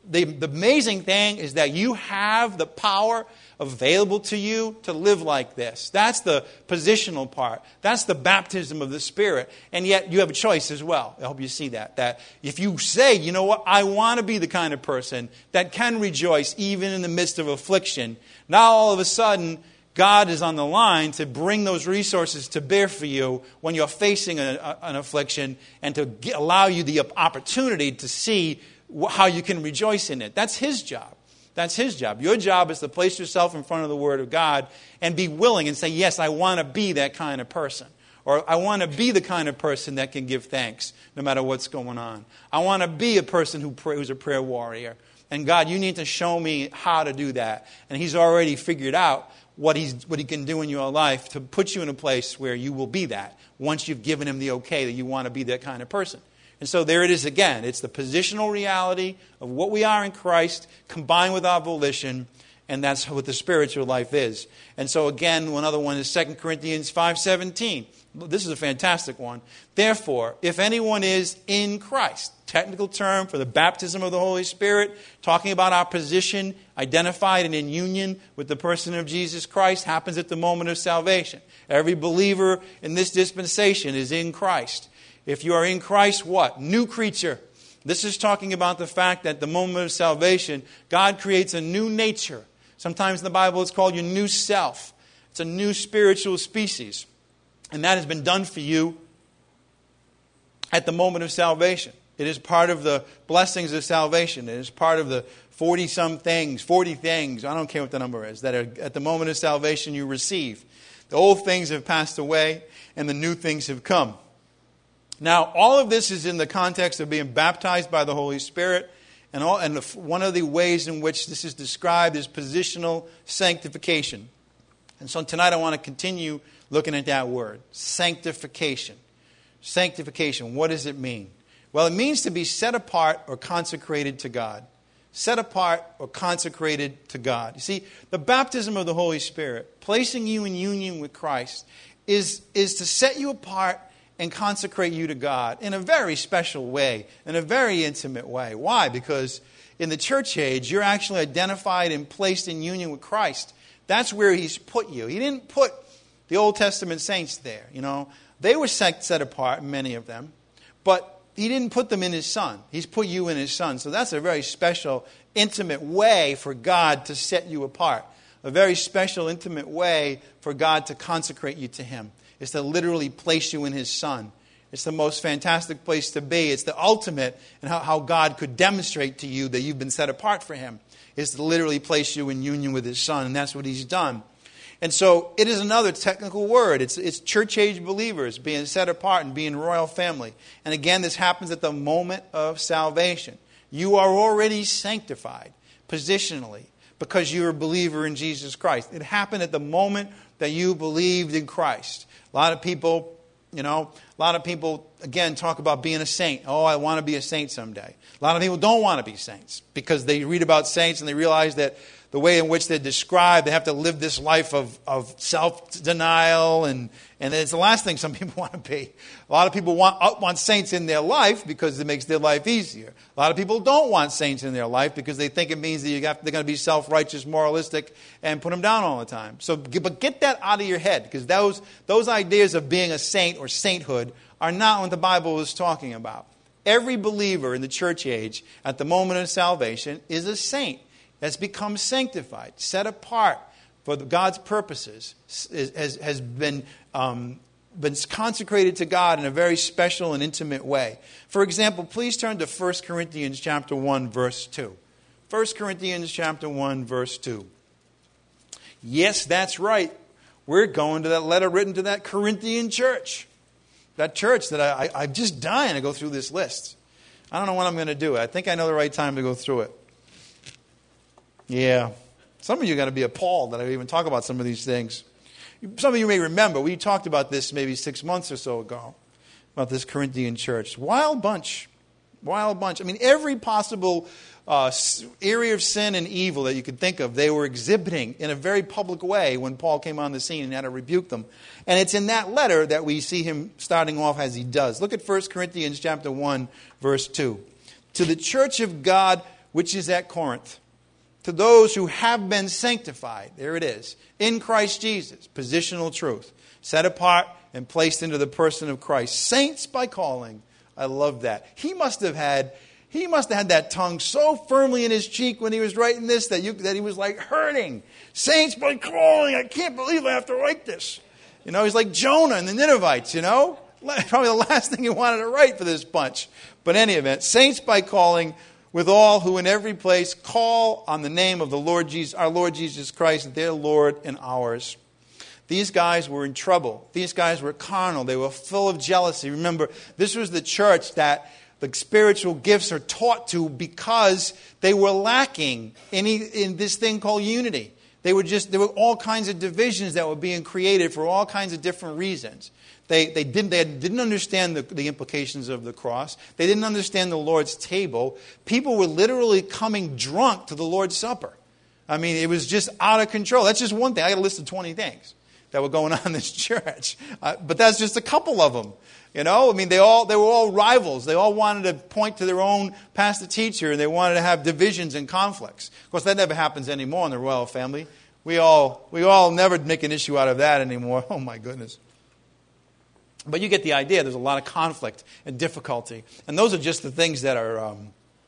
the, the amazing thing is that you have the power available to you to live like this. That's the positional part. That's the baptism of the Spirit. And yet you have a choice as well. I hope you see that. That if you say, you know what, I want to be the kind of person that can rejoice even in the midst of affliction. Now all of a sudden, God is on the line to bring those resources to bear for you when you're facing a, a, an affliction, and to get, allow you the opportunity to see how you can rejoice in it. That's His job. That's His job. Your job is to place yourself in front of the Word of God and be willing and say, yes, I want to be that kind of person. Or I want to be the kind of person that can give thanks no matter what's going on. I want to be a person who pray, who's a prayer warrior. And God, you need to show me how to do that. And He's already figured out what he's what He can do in your life to put you in a place where you will be that once you've given Him the okay that you want to be that kind of person. And so there it is again. It's the positional reality of what we are in Christ combined with our volition, and that's what the spiritual life is. And so again, another one is Second Corinthians five seventeen. This is a fantastic one. Therefore, if anyone is in Christ, technical term for the baptism of the Holy Spirit, talking about our position identified and in union with the person of Jesus Christ, happens at the moment of salvation. Every believer in this dispensation is in Christ. If you are in Christ, what? New creature. This is talking about the fact that at the moment of salvation, God creates a new nature. Sometimes in the Bible it's called your new self. It's a new spiritual species. And that has been done for you at the moment of salvation. It is part of the blessings of salvation. It is part of the forty-some things, forty things, I don't care what the number is, that are at the moment of salvation you receive. The old things have passed away and the new things have come. Now, all of this is in the context of being baptized by the Holy Spirit. And, all, and the, one of the ways in which this is described is positional sanctification. And so tonight I want to continue looking at that word, sanctification. Sanctification, what does it mean? Well, it means to be set apart or consecrated to God. Set apart or consecrated to God. You see, the baptism of the Holy Spirit, placing you in union with Christ, is, is to set you apart and consecrate you to God in a very special way, in a very intimate way. Why? Because in the church age, you're actually identified and placed in union with Christ. That's where He's put you. He didn't put the Old Testament saints there. You know, they were set, set apart, many of them, but He didn't put them in His Son. He's put you in His Son. So that's a very special, intimate way for God to set you apart. A very special, intimate way for God to consecrate you to Him. It's to literally place you in His Son. It's the most fantastic place to be. It's the ultimate in how, how God could demonstrate to you that you've been set apart for Him. Is to literally place you in union with His Son. And that's what He's done. And so it is another technical word. It's, it's church-age believers being set apart and being royal family. And again, this happens at the moment of salvation. You are already sanctified positionally because you're a believer in Jesus Christ. It happened at the moment that you believed in Christ. A lot of people, you know, a lot of people, again, talk about being a saint. Oh, I want to be a saint someday. A lot of people don't want to be saints because they read about saints and they realize that the way in which they're described, they have to live this life of, of self-denial, and, and it's the last thing some people want to be. A lot of people want, want saints in their life because it makes their life easier. A lot of people don't want saints in their life because they think it means that you have, they're going to be self-righteous, moralistic, and put them down all the time. So, but get that out of your head, because those, those ideas of being a saint or sainthood are not what the Bible is talking about. Every believer in the church age at the moment of salvation is a saint. That's become sanctified, set apart for God's purposes, has, has been, um, been consecrated to God in a very special and intimate way. For example, please turn to First Corinthians chapter one, verse two. First Corinthians chapter one, verse two. Yes, that's right. We're going to that letter written to that Corinthian church. That church that I, I, I'm just dying to go through this list. I don't know when I'm going to do it. I think I know the right time to go through it. Yeah. Some of you are going to be appalled that I even talk about some of these things. Some of you may remember, we talked about this maybe six months or so ago, about this Corinthian church. Wild bunch. Wild bunch. I mean, every possible uh, area of sin and evil that you could think of, they were exhibiting in a very public way when Paul came on the scene and had to rebuke them. And it's in that letter that we see him starting off as he does. Look at First Corinthians chapter one, verse two. To the church of God which is at Corinth. To those who have been sanctified, there it is, in Christ Jesus, positional truth, set apart and placed into the person of Christ. Saints by calling. I love that. He must have had, he must have had that tongue so firmly in his cheek when he was writing this that, you, that he was like hurting. Saints by calling. I can't believe I have to write this. You know, he's like Jonah and the Ninevites, you know. Probably the last thing he wanted to write for this bunch. But in any event, saints by calling, with all who in every place call on the name of the Lord Jesus, our Lord Jesus Christ, their Lord and ours. These guys were in trouble. These guys were carnal. They were full of jealousy. Remember, this was the church that the spiritual gifts are taught to because they were lacking in, in this thing called unity. They were just, there were all kinds of divisions that were being created for all kinds of different reasons. They, they, didn't, they didn't understand the, the implications of the cross. They didn't understand the Lord's table. People were literally coming drunk to the Lord's Supper. I mean, it was just out of control. That's just one thing. I got a list of twenty things that were going on in this church. Uh, but that's just a couple of them. You know, I mean, they all they were all rivals. They all wanted to point to their own pastor teacher, and they wanted to have divisions and conflicts. Of course, that never happens anymore in the royal family. We all we all never make an issue out of that anymore. Oh, my goodness. But you get the idea. There's a lot of conflict and difficulty. And those are just the things that are um,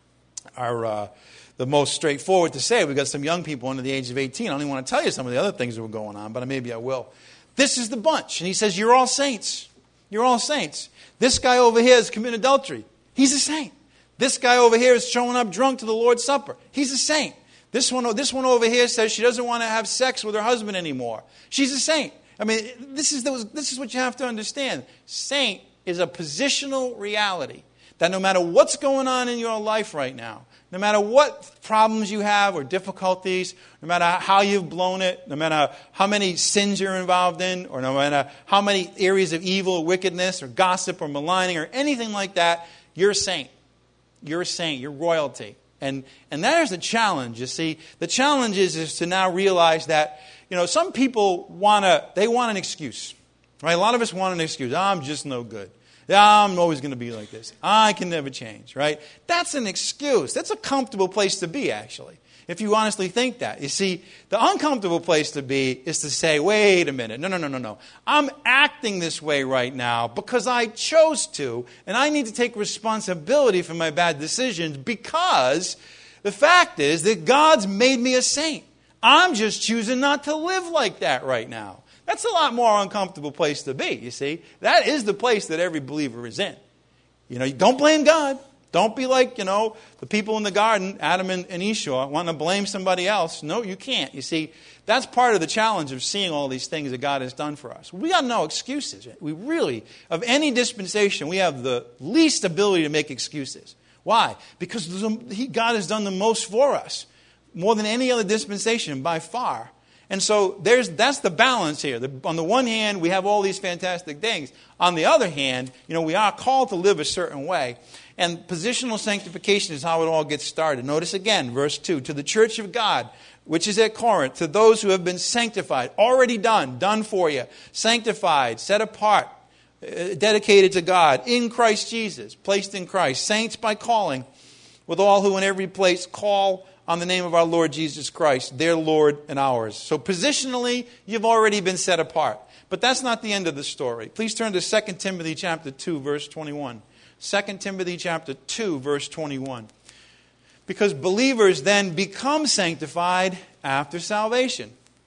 are uh, the most straightforward to say. We've got some young people under the age of eighteen. I don't even want to tell you some of the other things that were going on, but maybe I will. This is the bunch. And he says, you're all saints. You're all saints. This guy over here is committing adultery. He's a saint. This guy over here is showing up drunk to the Lord's Supper. He's a saint. This one, this one over here says she doesn't want to have sex with her husband anymore. She's a saint. I mean, this is, the, this is what you have to understand. Saint is a positional reality that no matter what's going on in your life right now, no matter what problems you have or difficulties, no matter how you've blown it, no matter how many sins you're involved in, or no matter how many areas of evil or wickedness or gossip or maligning or anything like that, you're a saint. You're a saint. You're royalty. And and that is the challenge, you see. The challenge is, is to now realize that, you know, some people want to, they want an excuse. Right? A lot of us want an excuse. I'm just no good. I'm always going to be like this. I can never change. Right? That's an excuse. That's a comfortable place to be, actually. If you honestly think that. You see, the uncomfortable place to be is to say, wait a minute. No, no, no, no, no. I'm acting this way right now because I chose to, and I need to take responsibility for my bad decisions because the fact is that God's made me a saint. I'm just choosing not to live like that right now. That's a lot more uncomfortable place to be, you see. That is the place that every believer is in. You know, don't blame God. Don't be like, you know, the people in the garden, Adam and, and Esau, wanting to blame somebody else. No, you can't. You see, that's part of the challenge of seeing all these things that God has done for us. We got no excuses. We really, of any dispensation, we have the least ability to make excuses. Why? Because he, God has done the most for us, more than any other dispensation by far. And so there's that's the balance here. The, on the one hand, we have all these fantastic things. On the other hand, you know, we are called to live a certain way. And positional sanctification is how it all gets started. Notice again, verse two. To the church of God, which is at Corinth, to those who have been sanctified, already done, done for you, sanctified, set apart, uh, dedicated to God, in Christ Jesus, placed in Christ, saints by calling, with all who in every place call on the name of our Lord Jesus Christ, their Lord and ours. So positionally, you've already been set apart. But that's not the end of the story. Please turn to Second Timothy chapter two, verse twenty-one. Second Timothy chapter two, verse twenty-one. Because believers then become sanctified after salvation.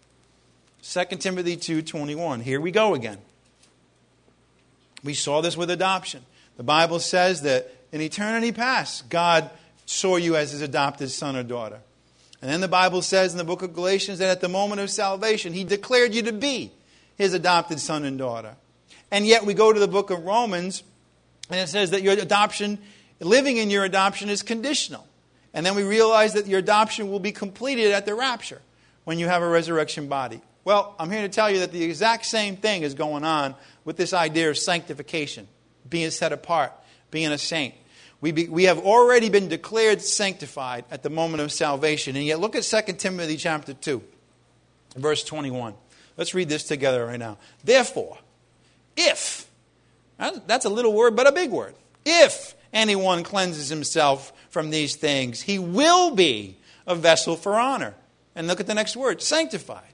Second Timothy two, twenty-one. Here we go again. We saw this with adoption. The Bible says that in eternity past, God saw you as his adopted son or daughter. And then the Bible says in the book of Galatians that at the moment of salvation, he declared you to be his adopted son and daughter. And yet we go to the book of Romans, and it says that your adoption, living in your adoption is conditional. And then we realize that your adoption will be completed at the rapture when you have a resurrection body. Well, I'm here to tell you that the exact same thing is going on with this idea of sanctification, being set apart, being a saint. We, be, we have already been declared sanctified at the moment of salvation. And yet look at Second Timothy chapter two, verse twenty-one. Let's read this together right now. Therefore, if, that's a little word but a big word. If anyone cleanses himself from these things, he will be a vessel for honor. And look at the next word, sanctified.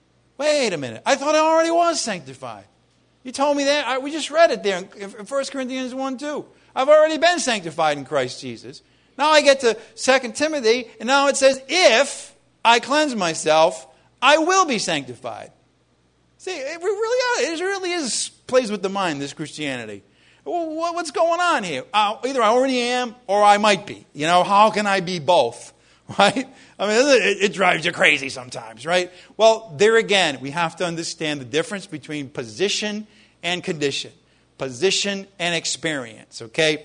Wait a minute. I thought I already was sanctified. You told me that. I, we just read it there in First Corinthians one two. I've already been sanctified in Christ Jesus. Now I get to Second Timothy, and now it says, if I cleanse myself, I will be sanctified. See, it really, it really is plays with the mind, this Christianity. What's going on here? Uh, either I already am or I might be. You know, how can I be both? Right? I mean, it, it drives you crazy sometimes, right? Well, there again, we have to understand the difference between position and condition. Position and experience, okay?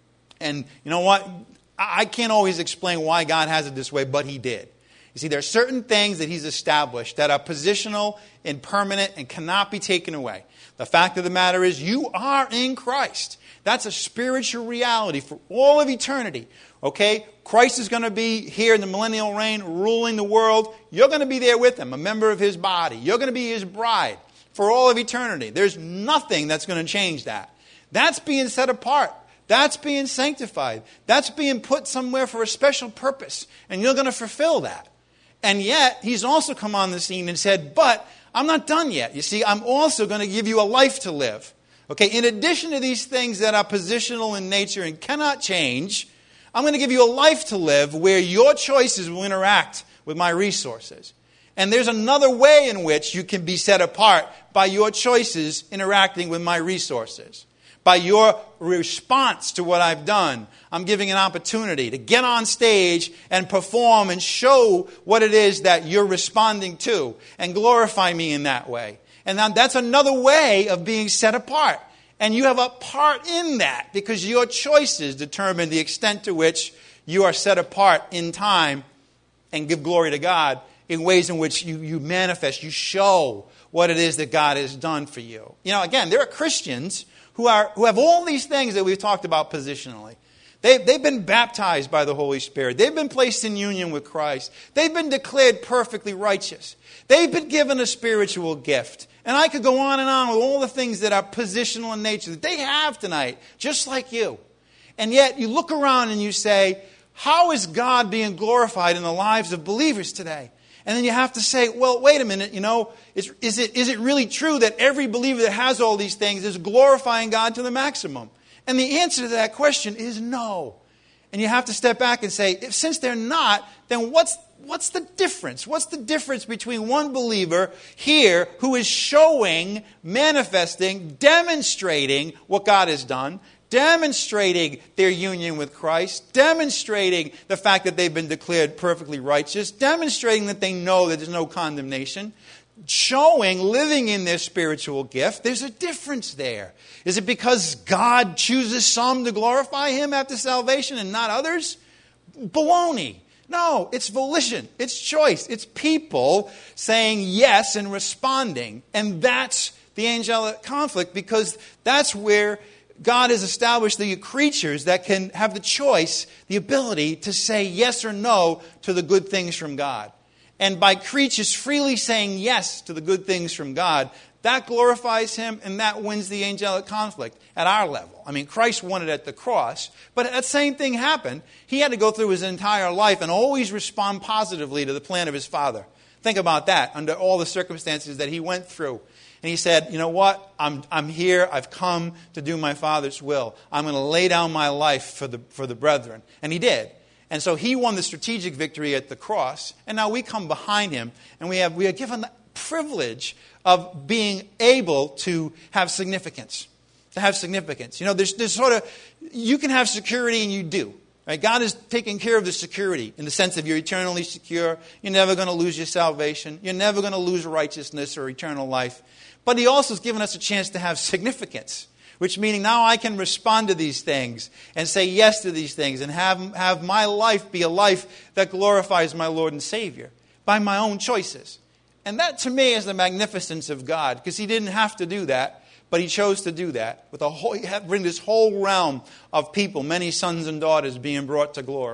And you know what? I can't always explain why God has it this way, but He did. You see, there are certain things that He's established that are positional and permanent and cannot be taken away. The fact of the matter is, you are in Christ. That's a spiritual reality for all of eternity. Okay? Christ is going to be here in the millennial reign, ruling the world. You're going to be there with Him, a member of His body. You're going to be His bride for all of eternity. There's nothing that's going to change that. That's being set apart. That's being sanctified. That's being put somewhere for a special purpose. And you're going to fulfill that. And yet, He's also come on the scene and said, but I'm not done yet. You see, I'm also going to give you a life to live. Okay, in addition to these things that are positional in nature and cannot change, I'm going to give you a life to live where your choices will interact with my resources. And there's another way in which you can be set apart by your choices interacting with my resources. By your response to what I've done, I'm giving an opportunity to get on stage and perform and show what it is that you're responding to and glorify me in that way. And now that's another way of being set apart. And you have a part in that because your choices determine the extent to which you are set apart in time and give glory to God in ways in which you, you manifest, you show what it is that God has done for you. You know, again, there are Christians who are who have all these things that we've talked about positionally. They've, they've been baptized by the Holy Spirit. They've been placed in union with Christ. They've been declared perfectly righteous. They've been given a spiritual gift. And I could go on and on with all the things that are positional in nature that they have tonight, just like you. And yet you look around and you say, how is God being glorified in the lives of believers today? And then you have to say, well, wait a minute, you know, is, is it is it really true that every believer that has all these things is glorifying God to the maximum? And the answer to that question is no. And you have to step back and say, if, since they're not, then what's what's the difference? What's the difference between one believer here who is showing, manifesting, demonstrating what God has done, demonstrating their union with Christ, demonstrating the fact that they've been declared perfectly righteous, demonstrating that they know that there's no condemnation, showing, living in their spiritual gift? There's a difference there. Is it because God chooses some to glorify Him after salvation and not others? Baloney. No, it's volition. It's choice. It's people saying yes and responding. And that's the angelic conflict, because that's where God has established the creatures that can have the choice, the ability to say yes or no to the good things from God. And by creatures freely saying yes to the good things from God, that glorifies Him and that wins the angelic conflict at our level. I mean, Christ won it at the cross, but that same thing happened. He had to go through His entire life and always respond positively to the plan of His Father. Think about that under all the circumstances that He went through. And He said, you know what? I'm I'm here. I've come to do my Father's will. I'm going to lay down my life for the for the brethren. And He did. And so He won the strategic victory at the cross. And now we come behind Him, and we have we are given the privilege of being able to have significance. To have significance. You know, there's there's sort of, you can have security, and you do. Right? God is taking care of the security in the sense of you're eternally secure. You're never going to lose your salvation. You're never going to lose righteousness or eternal life. But He also has given us a chance to have significance, which meaning now I can respond to these things and say yes to these things and have, have my life be a life that glorifies my Lord and Savior by my own choices. And that to me is the magnificence of God, because He didn't have to do that, but He chose to do that with a whole, bring this whole realm of people, many sons and daughters being brought to glory.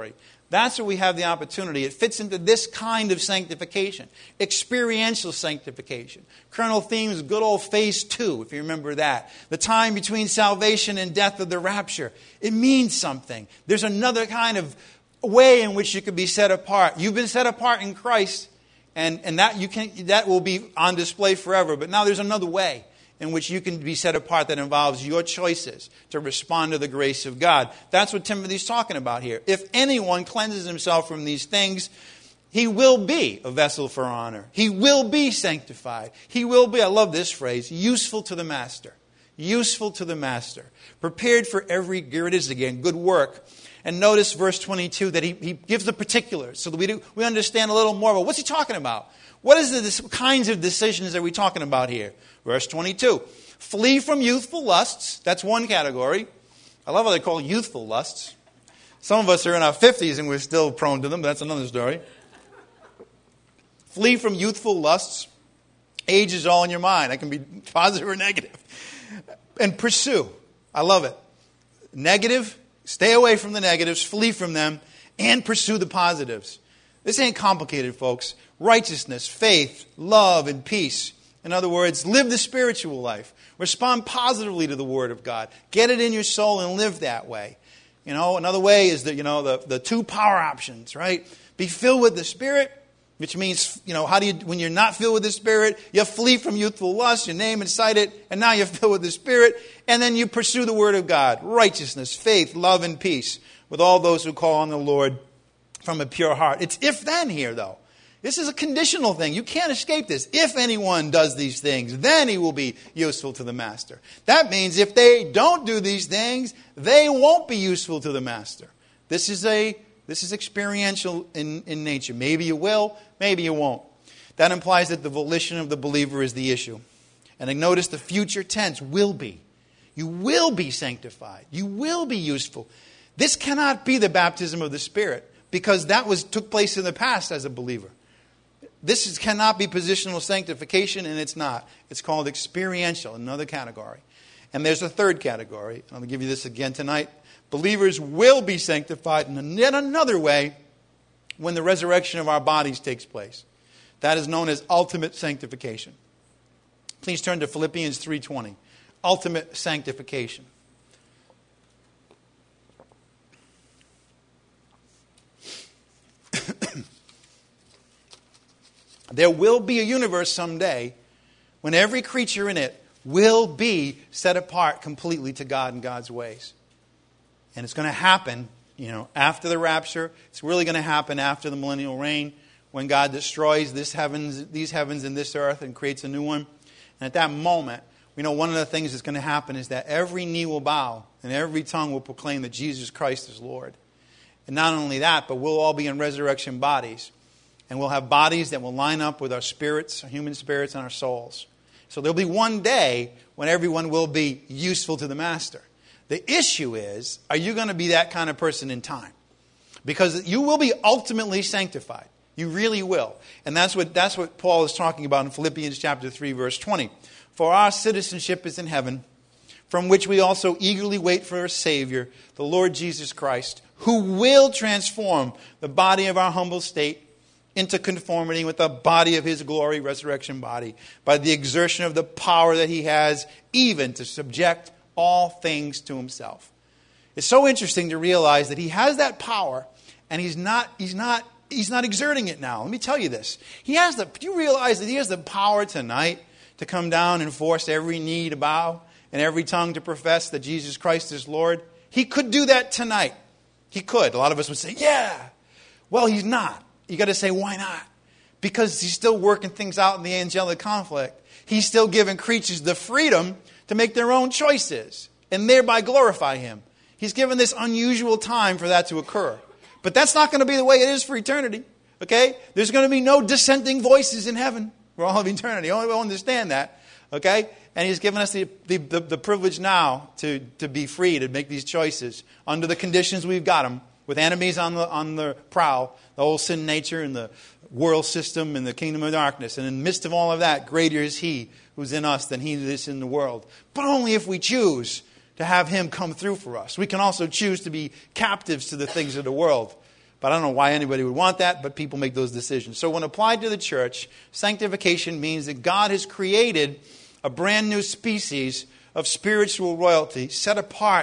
That's where we have the opportunity. It fits into this kind of sanctification, experiential sanctification. Colonel Themes' good old phase two, if you remember that. The time between salvation and death of the rapture. It means something. There's another kind of way in which you can be set apart. You've been set apart in Christ, and, and that you can that will be on display forever. But now there's another way in which you can be set apart that involves your choices to respond to the grace of God. That's what Timothy's talking about here. If anyone cleanses himself from these things, he will be a vessel for honor. He will be sanctified. He will be, I love this phrase, useful to the master. Useful to the master. Prepared for every, here it is again, good work. And notice verse twenty-two that he, he gives the particulars so that we, do, we understand a little more about what's he talking about. What is the what kinds of decisions are we talking about here? Verse twenty-two. Flee from youthful lusts. That's one category. I love how they call it youthful lusts. Some of us are in our fifties and we're still prone to them. But that's another story. Flee from youthful lusts. Age is all in your mind. That can be positive or negative. And pursue. I love it. Negative. Stay away from the negatives. Flee from them. And pursue the positives. This ain't complicated, folks. Righteousness, faith, love, and peace. In other words, live the spiritual life. Respond positively to the Word of God. Get it in your soul and live that way. You know, another way is that, you know, the, the two power options, right? Be filled with the Spirit, which means, you know, how do you, when you're not filled with the Spirit, you flee from youthful lust, you name and cite it, and now you're filled with the Spirit, and then you pursue the Word of God. Righteousness, faith, love, and peace with all those who call on the Lord from a pure heart. It's if-then here, though. This is a conditional thing. You can't escape this. If anyone does these things, then he will be useful to the master. That means if they don't do these things, they won't be useful to the master. This is a this is experiential in, in nature. Maybe you will, maybe you won't. That implies that the volition of the believer is the issue. And then notice the future tense, will be. You will be sanctified. You will be useful. This cannot be the baptism of the Spirit, because that was took place in the past as a believer. This is, cannot be positional sanctification, and it's not. It's called experiential, another category. And there's a third category. I'm going to give you this again tonight. Believers will be sanctified in yet another way when the resurrection of our bodies takes place. That is known as ultimate sanctification. Please turn to Philippians three twenty. Ultimate sanctification. There will be a universe someday when every creature in it will be set apart completely to God and God's ways. And it's going to happen, you know, after the rapture. It's really going to happen after the millennial reign, when God destroys this heavens, these heavens and this earth and creates a new one. And at that moment, we know one of the things that's going to happen is that every knee will bow and every tongue will proclaim that Jesus Christ is Lord. And not only that, but we'll all be in resurrection bodies. And we'll have bodies that will line up with our spirits, our human spirits, and our souls. So there'll be one day when everyone will be useful to the master. The issue is, are you going to be that kind of person in time? Because you will be ultimately sanctified. You really will. And that's what, that's what Paul is talking about in Philippians chapter three, verse twenty. For our citizenship is in heaven, from which we also eagerly wait for a Savior, the Lord Jesus Christ, who will transform the body of our humble state into conformity with the body of His glory, resurrection body, by the exertion of the power that He has, even to subject all things to Himself. It's so interesting to realize that He has that power, and He's not, He's not, He's not exerting it now. Let me tell you this. He has the, do you realize that He has the power tonight to come down and force every knee to bow and every tongue to profess that Jesus Christ is Lord? He could do that tonight. He could. A lot of us would say, yeah. Well, He's not. You got to say, why not? Because He's still working things out in the angelic conflict. He's still giving creatures the freedom to make their own choices and thereby glorify Him. He's given this unusual time for that to occur. But that's not going to be the way it is for eternity. Okay? There's going to be no dissenting voices in heaven for all of eternity. Only we'll understand that. Okay? And He's given us the, the, the, the privilege now to, to be free to make these choices under the conditions we've got them, with enemies on the on the prowl, the old sin nature and the world system and the kingdom of darkness. And in the midst of all of that, greater is He who's in us than he that is in the world. But only if we choose to have Him come through for us. We can also choose to be captives to the things of the world. But I don't know why anybody would want that, but people make those decisions. So when applied to the church, sanctification means that God has created a brand new species of spiritual royalty set apart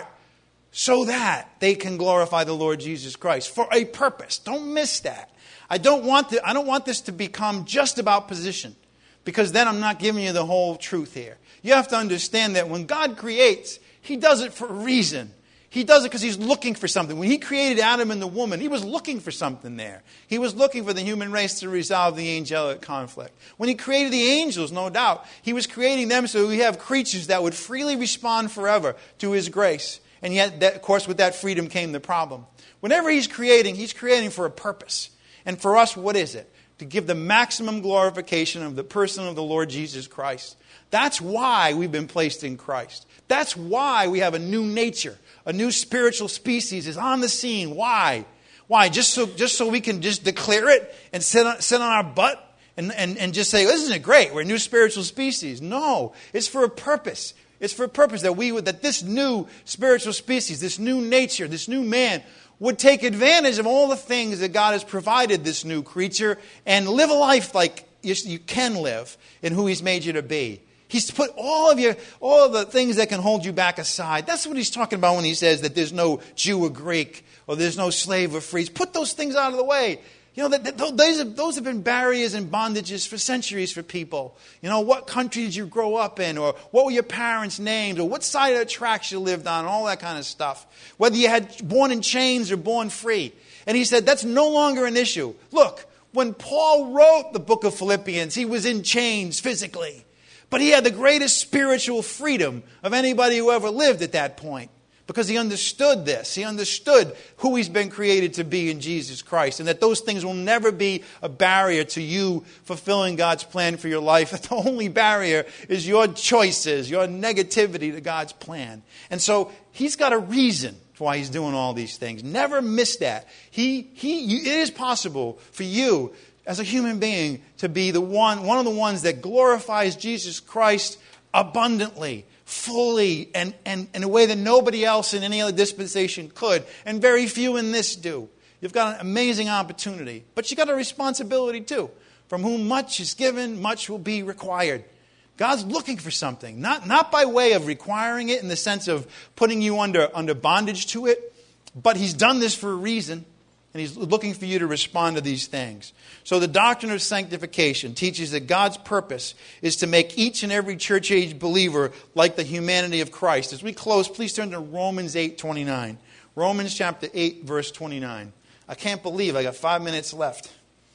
so that they can glorify the Lord Jesus Christ for a purpose. Don't miss that. I don't want to, I don't want this to become just about position, because then I'm not giving you the whole truth here. You have to understand that when God creates, He does it for a reason. He does it because He's looking for something. When He created Adam and the woman, He was looking for something there. He was looking for the human race to resolve the angelic conflict. When He created the angels, no doubt, He was creating them so we have creatures that would freely respond forever to His grace. And yet, that, of course, with that freedom came the problem. Whenever He's creating, He's creating for a purpose. And for us, what is it? To give the maximum glorification of the person of the Lord Jesus Christ. That's why we've been placed in Christ. That's why we have a new nature. A new spiritual species is on the scene. Why? Why? Just so just so we can just declare it and sit on, sit on our butt and, and, and just say, isn't it great? We're a new spiritual species. No. It's for a purpose. It's for a purpose that we would, that this new spiritual species, this new nature, this new man would take advantage of all the things that God has provided this new creature and live a life like you, you can live in who He's made you to be. He's put all of your, all of the things that can hold you back aside. That's what He's talking about when He says that there's no Jew or Greek, or there's no slave or free. Put those things out of the way. You know, that, that, those, have, those have been barriers and bondages for centuries for people. You know, what country did you grow up in? Or what were your parents' names? Or what side of the tracks you lived on? All that kind of stuff. Whether you had born in chains or born free. And He said, that's no longer an issue. Look, when Paul wrote the book of Philippians, he was in chains physically. But he had the greatest spiritual freedom of anybody who ever lived at that point. Because he understood this. He understood who he's been created to be in Jesus Christ. And that those things will never be a barrier to you fulfilling God's plan for your life. The only barrier is your choices, your negativity to God's plan. And so he's got a reason why he's doing all these things. Never miss that. He, he, it is possible for you as a human being to be the one, one of the ones that glorifies Jesus Christ abundantly, fully, and, and in a way that nobody else in any other dispensation could, and very few in this do. You've got an amazing opportunity, but you've got a responsibility too. From whom much is given, much will be required. God's looking for something, not, not by way of requiring it in the sense of putting you under, under bondage to it, but He's done this for a reason. And He's looking for you to respond to these things. So the doctrine of sanctification teaches that God's purpose is to make each and every church-age believer like the humanity of Christ. As we close, please turn to Romans eight twenty-nine. Romans chapter eight, verse twenty-nine. I can't believe I got five minutes left.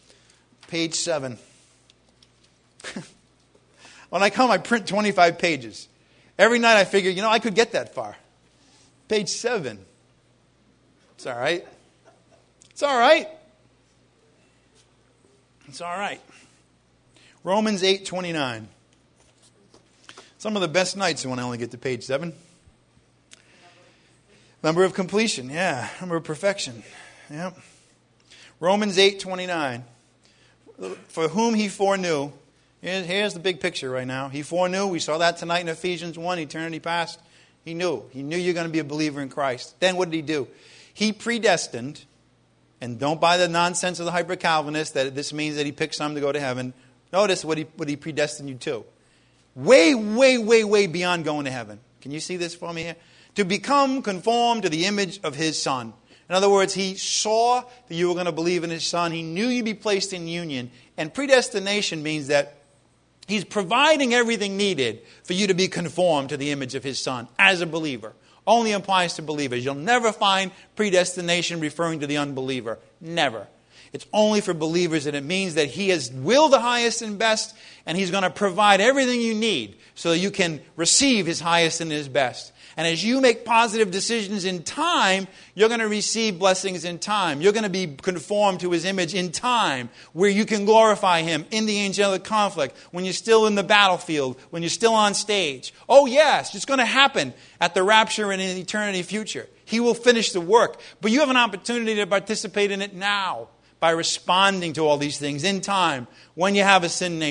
Page seven. When I come, I print twenty-five pages. Every night I figure, you know, I could get that far. Page seven. It's all right. It's all right. It's all right. Romans eight twenty-nine. Some of the best nights when I only get to page seven. Number of completion, yeah. Number of perfection, yeah. Romans eight twenty-nine. For whom He foreknew. Here's the big picture right now. He foreknew. We saw that tonight in Ephesians one, eternity past. He knew. He knew you're going to be a believer in Christ. Then what did He do? He predestined. And don't buy the nonsense of the hyper-Calvinist that this means that He picked some to go to heaven. Notice what he, what he predestined you to. Way, way, way, way beyond going to heaven. Can you see this for me here? To become conformed to the image of His Son. In other words, He saw that you were going to believe in His Son. He knew you'd be placed in union. And predestination means that He's providing everything needed for you to be conformed to the image of His Son as a believer. Only applies to believers. You'll never find predestination referring to the unbeliever. Never. It's only for believers, and it means that He has willed the highest and best, and He's going to provide everything you need so that you can receive His highest and His best. And as you make positive decisions in time, you're going to receive blessings in time. You're going to be conformed to His image in time, where you can glorify Him in the angelic conflict, when you're still in the battlefield, when you're still on stage. Oh yes, it's going to happen at the rapture and in the eternity future. He will finish the work. But you have an opportunity to participate in it now by responding to all these things in time, when you have a sin nature,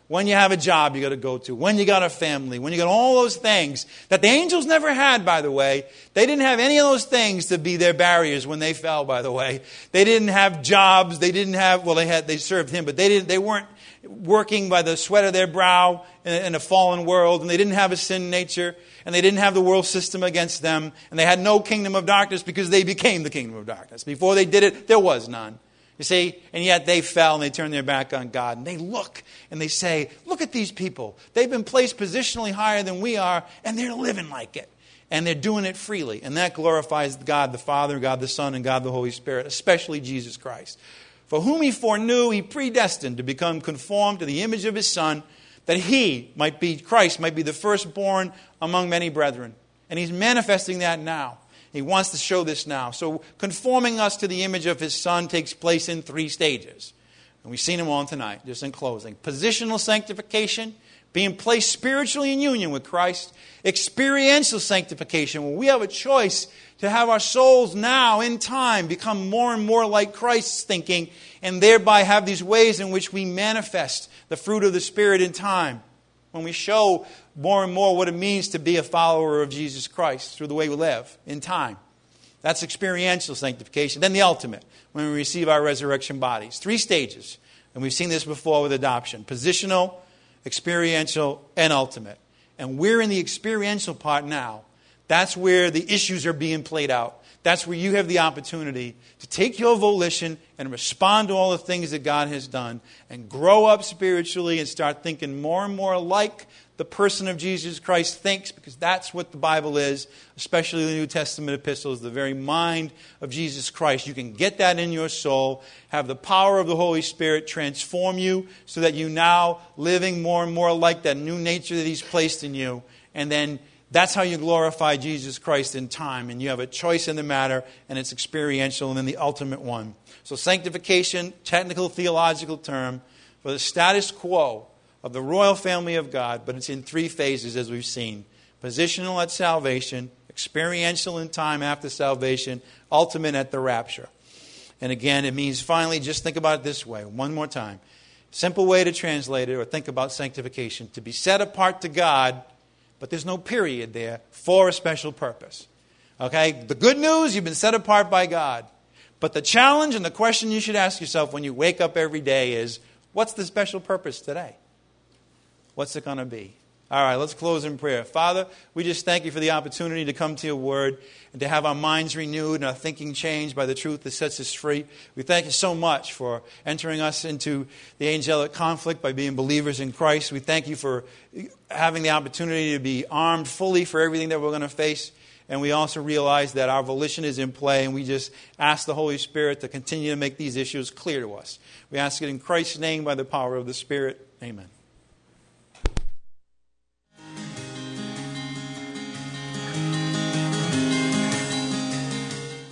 when you have a job you got to go to, when you got a family, when you got all those things that the angels never had, by the way. They didn't have any of those things to be their barriers when they fell, by the way. They didn't have jobs. They didn't have, well, they had, they served him, but they didn't, they weren't working by the sweat of their brow in, in a fallen world, and they didn't have a sin nature, and they didn't have the world system against them, and they had no kingdom of darkness because they became the kingdom of darkness. Before they did it, there was none. You see, and yet they fell and they turned their back on God. And they look and they say, look at these people. They've been placed positionally higher than we are, and they're living like it. And they're doing it freely. And that glorifies God the Father, God the Son, and God the Holy Spirit, especially Jesus Christ. For whom he foreknew, he predestined to become conformed to the image of his Son, that he might be, Christ might be the firstborn among many brethren. And he's manifesting that now. He wants to show this now. So conforming us to the image of his Son takes place in three stages. And we've seen them all tonight, just in closing. Positional sanctification, being placed spiritually in union with Christ. Experiential sanctification, where we have a choice to have our souls now, in time, become more and more like Christ's thinking, and thereby have these ways in which we manifest the fruit of the Spirit in time. When we show more and more what it means to be a follower of Jesus Christ through the way we live in time. That's experiential sanctification. Then the ultimate, when we receive our resurrection bodies. Three stages. And we've seen this before with adoption. Positional, experiential, and ultimate. And we're in the experiential part now. That's where the issues are being played out. That's where you have the opportunity to take your volition and respond to all the things that God has done and grow up spiritually and start thinking more and more like the person of Jesus Christ thinks, because that's what the Bible is, especially the New Testament epistles, the very mind of Jesus Christ. You can get that in your soul, have the power of the Holy Spirit transform you so that you now living more and more like that new nature that he's placed in you, and then that's how you glorify Jesus Christ in time. And you have a choice in the matter, and it's experiential, and then the ultimate one. So sanctification, technical theological term, for the status quo of the royal family of God, but it's in three phases as we've seen. Positional at salvation, experiential in time after salvation, ultimate at the rapture. And again, it means finally, just think about it this way, one more time. Simple way to translate it or think about sanctification, to be set apart to God, but there's no period there, for a special purpose. Okay? The good news, you've been set apart by God. But the challenge and the question you should ask yourself when you wake up every day is, what's the special purpose today? What's it going to be? All right, let's close in prayer. Father, we just thank you for the opportunity to come to your word and to have our minds renewed and our thinking changed by the truth that sets us free. We thank you so much for entering us into the angelic conflict by being believers in Christ. We thank you for having the opportunity to be armed fully for everything that we're going to face. And we also realize that our volition is in play, and we just ask the Holy Spirit to continue to make these issues clear to us. We ask it in Christ's name by the power of the Spirit. Amen.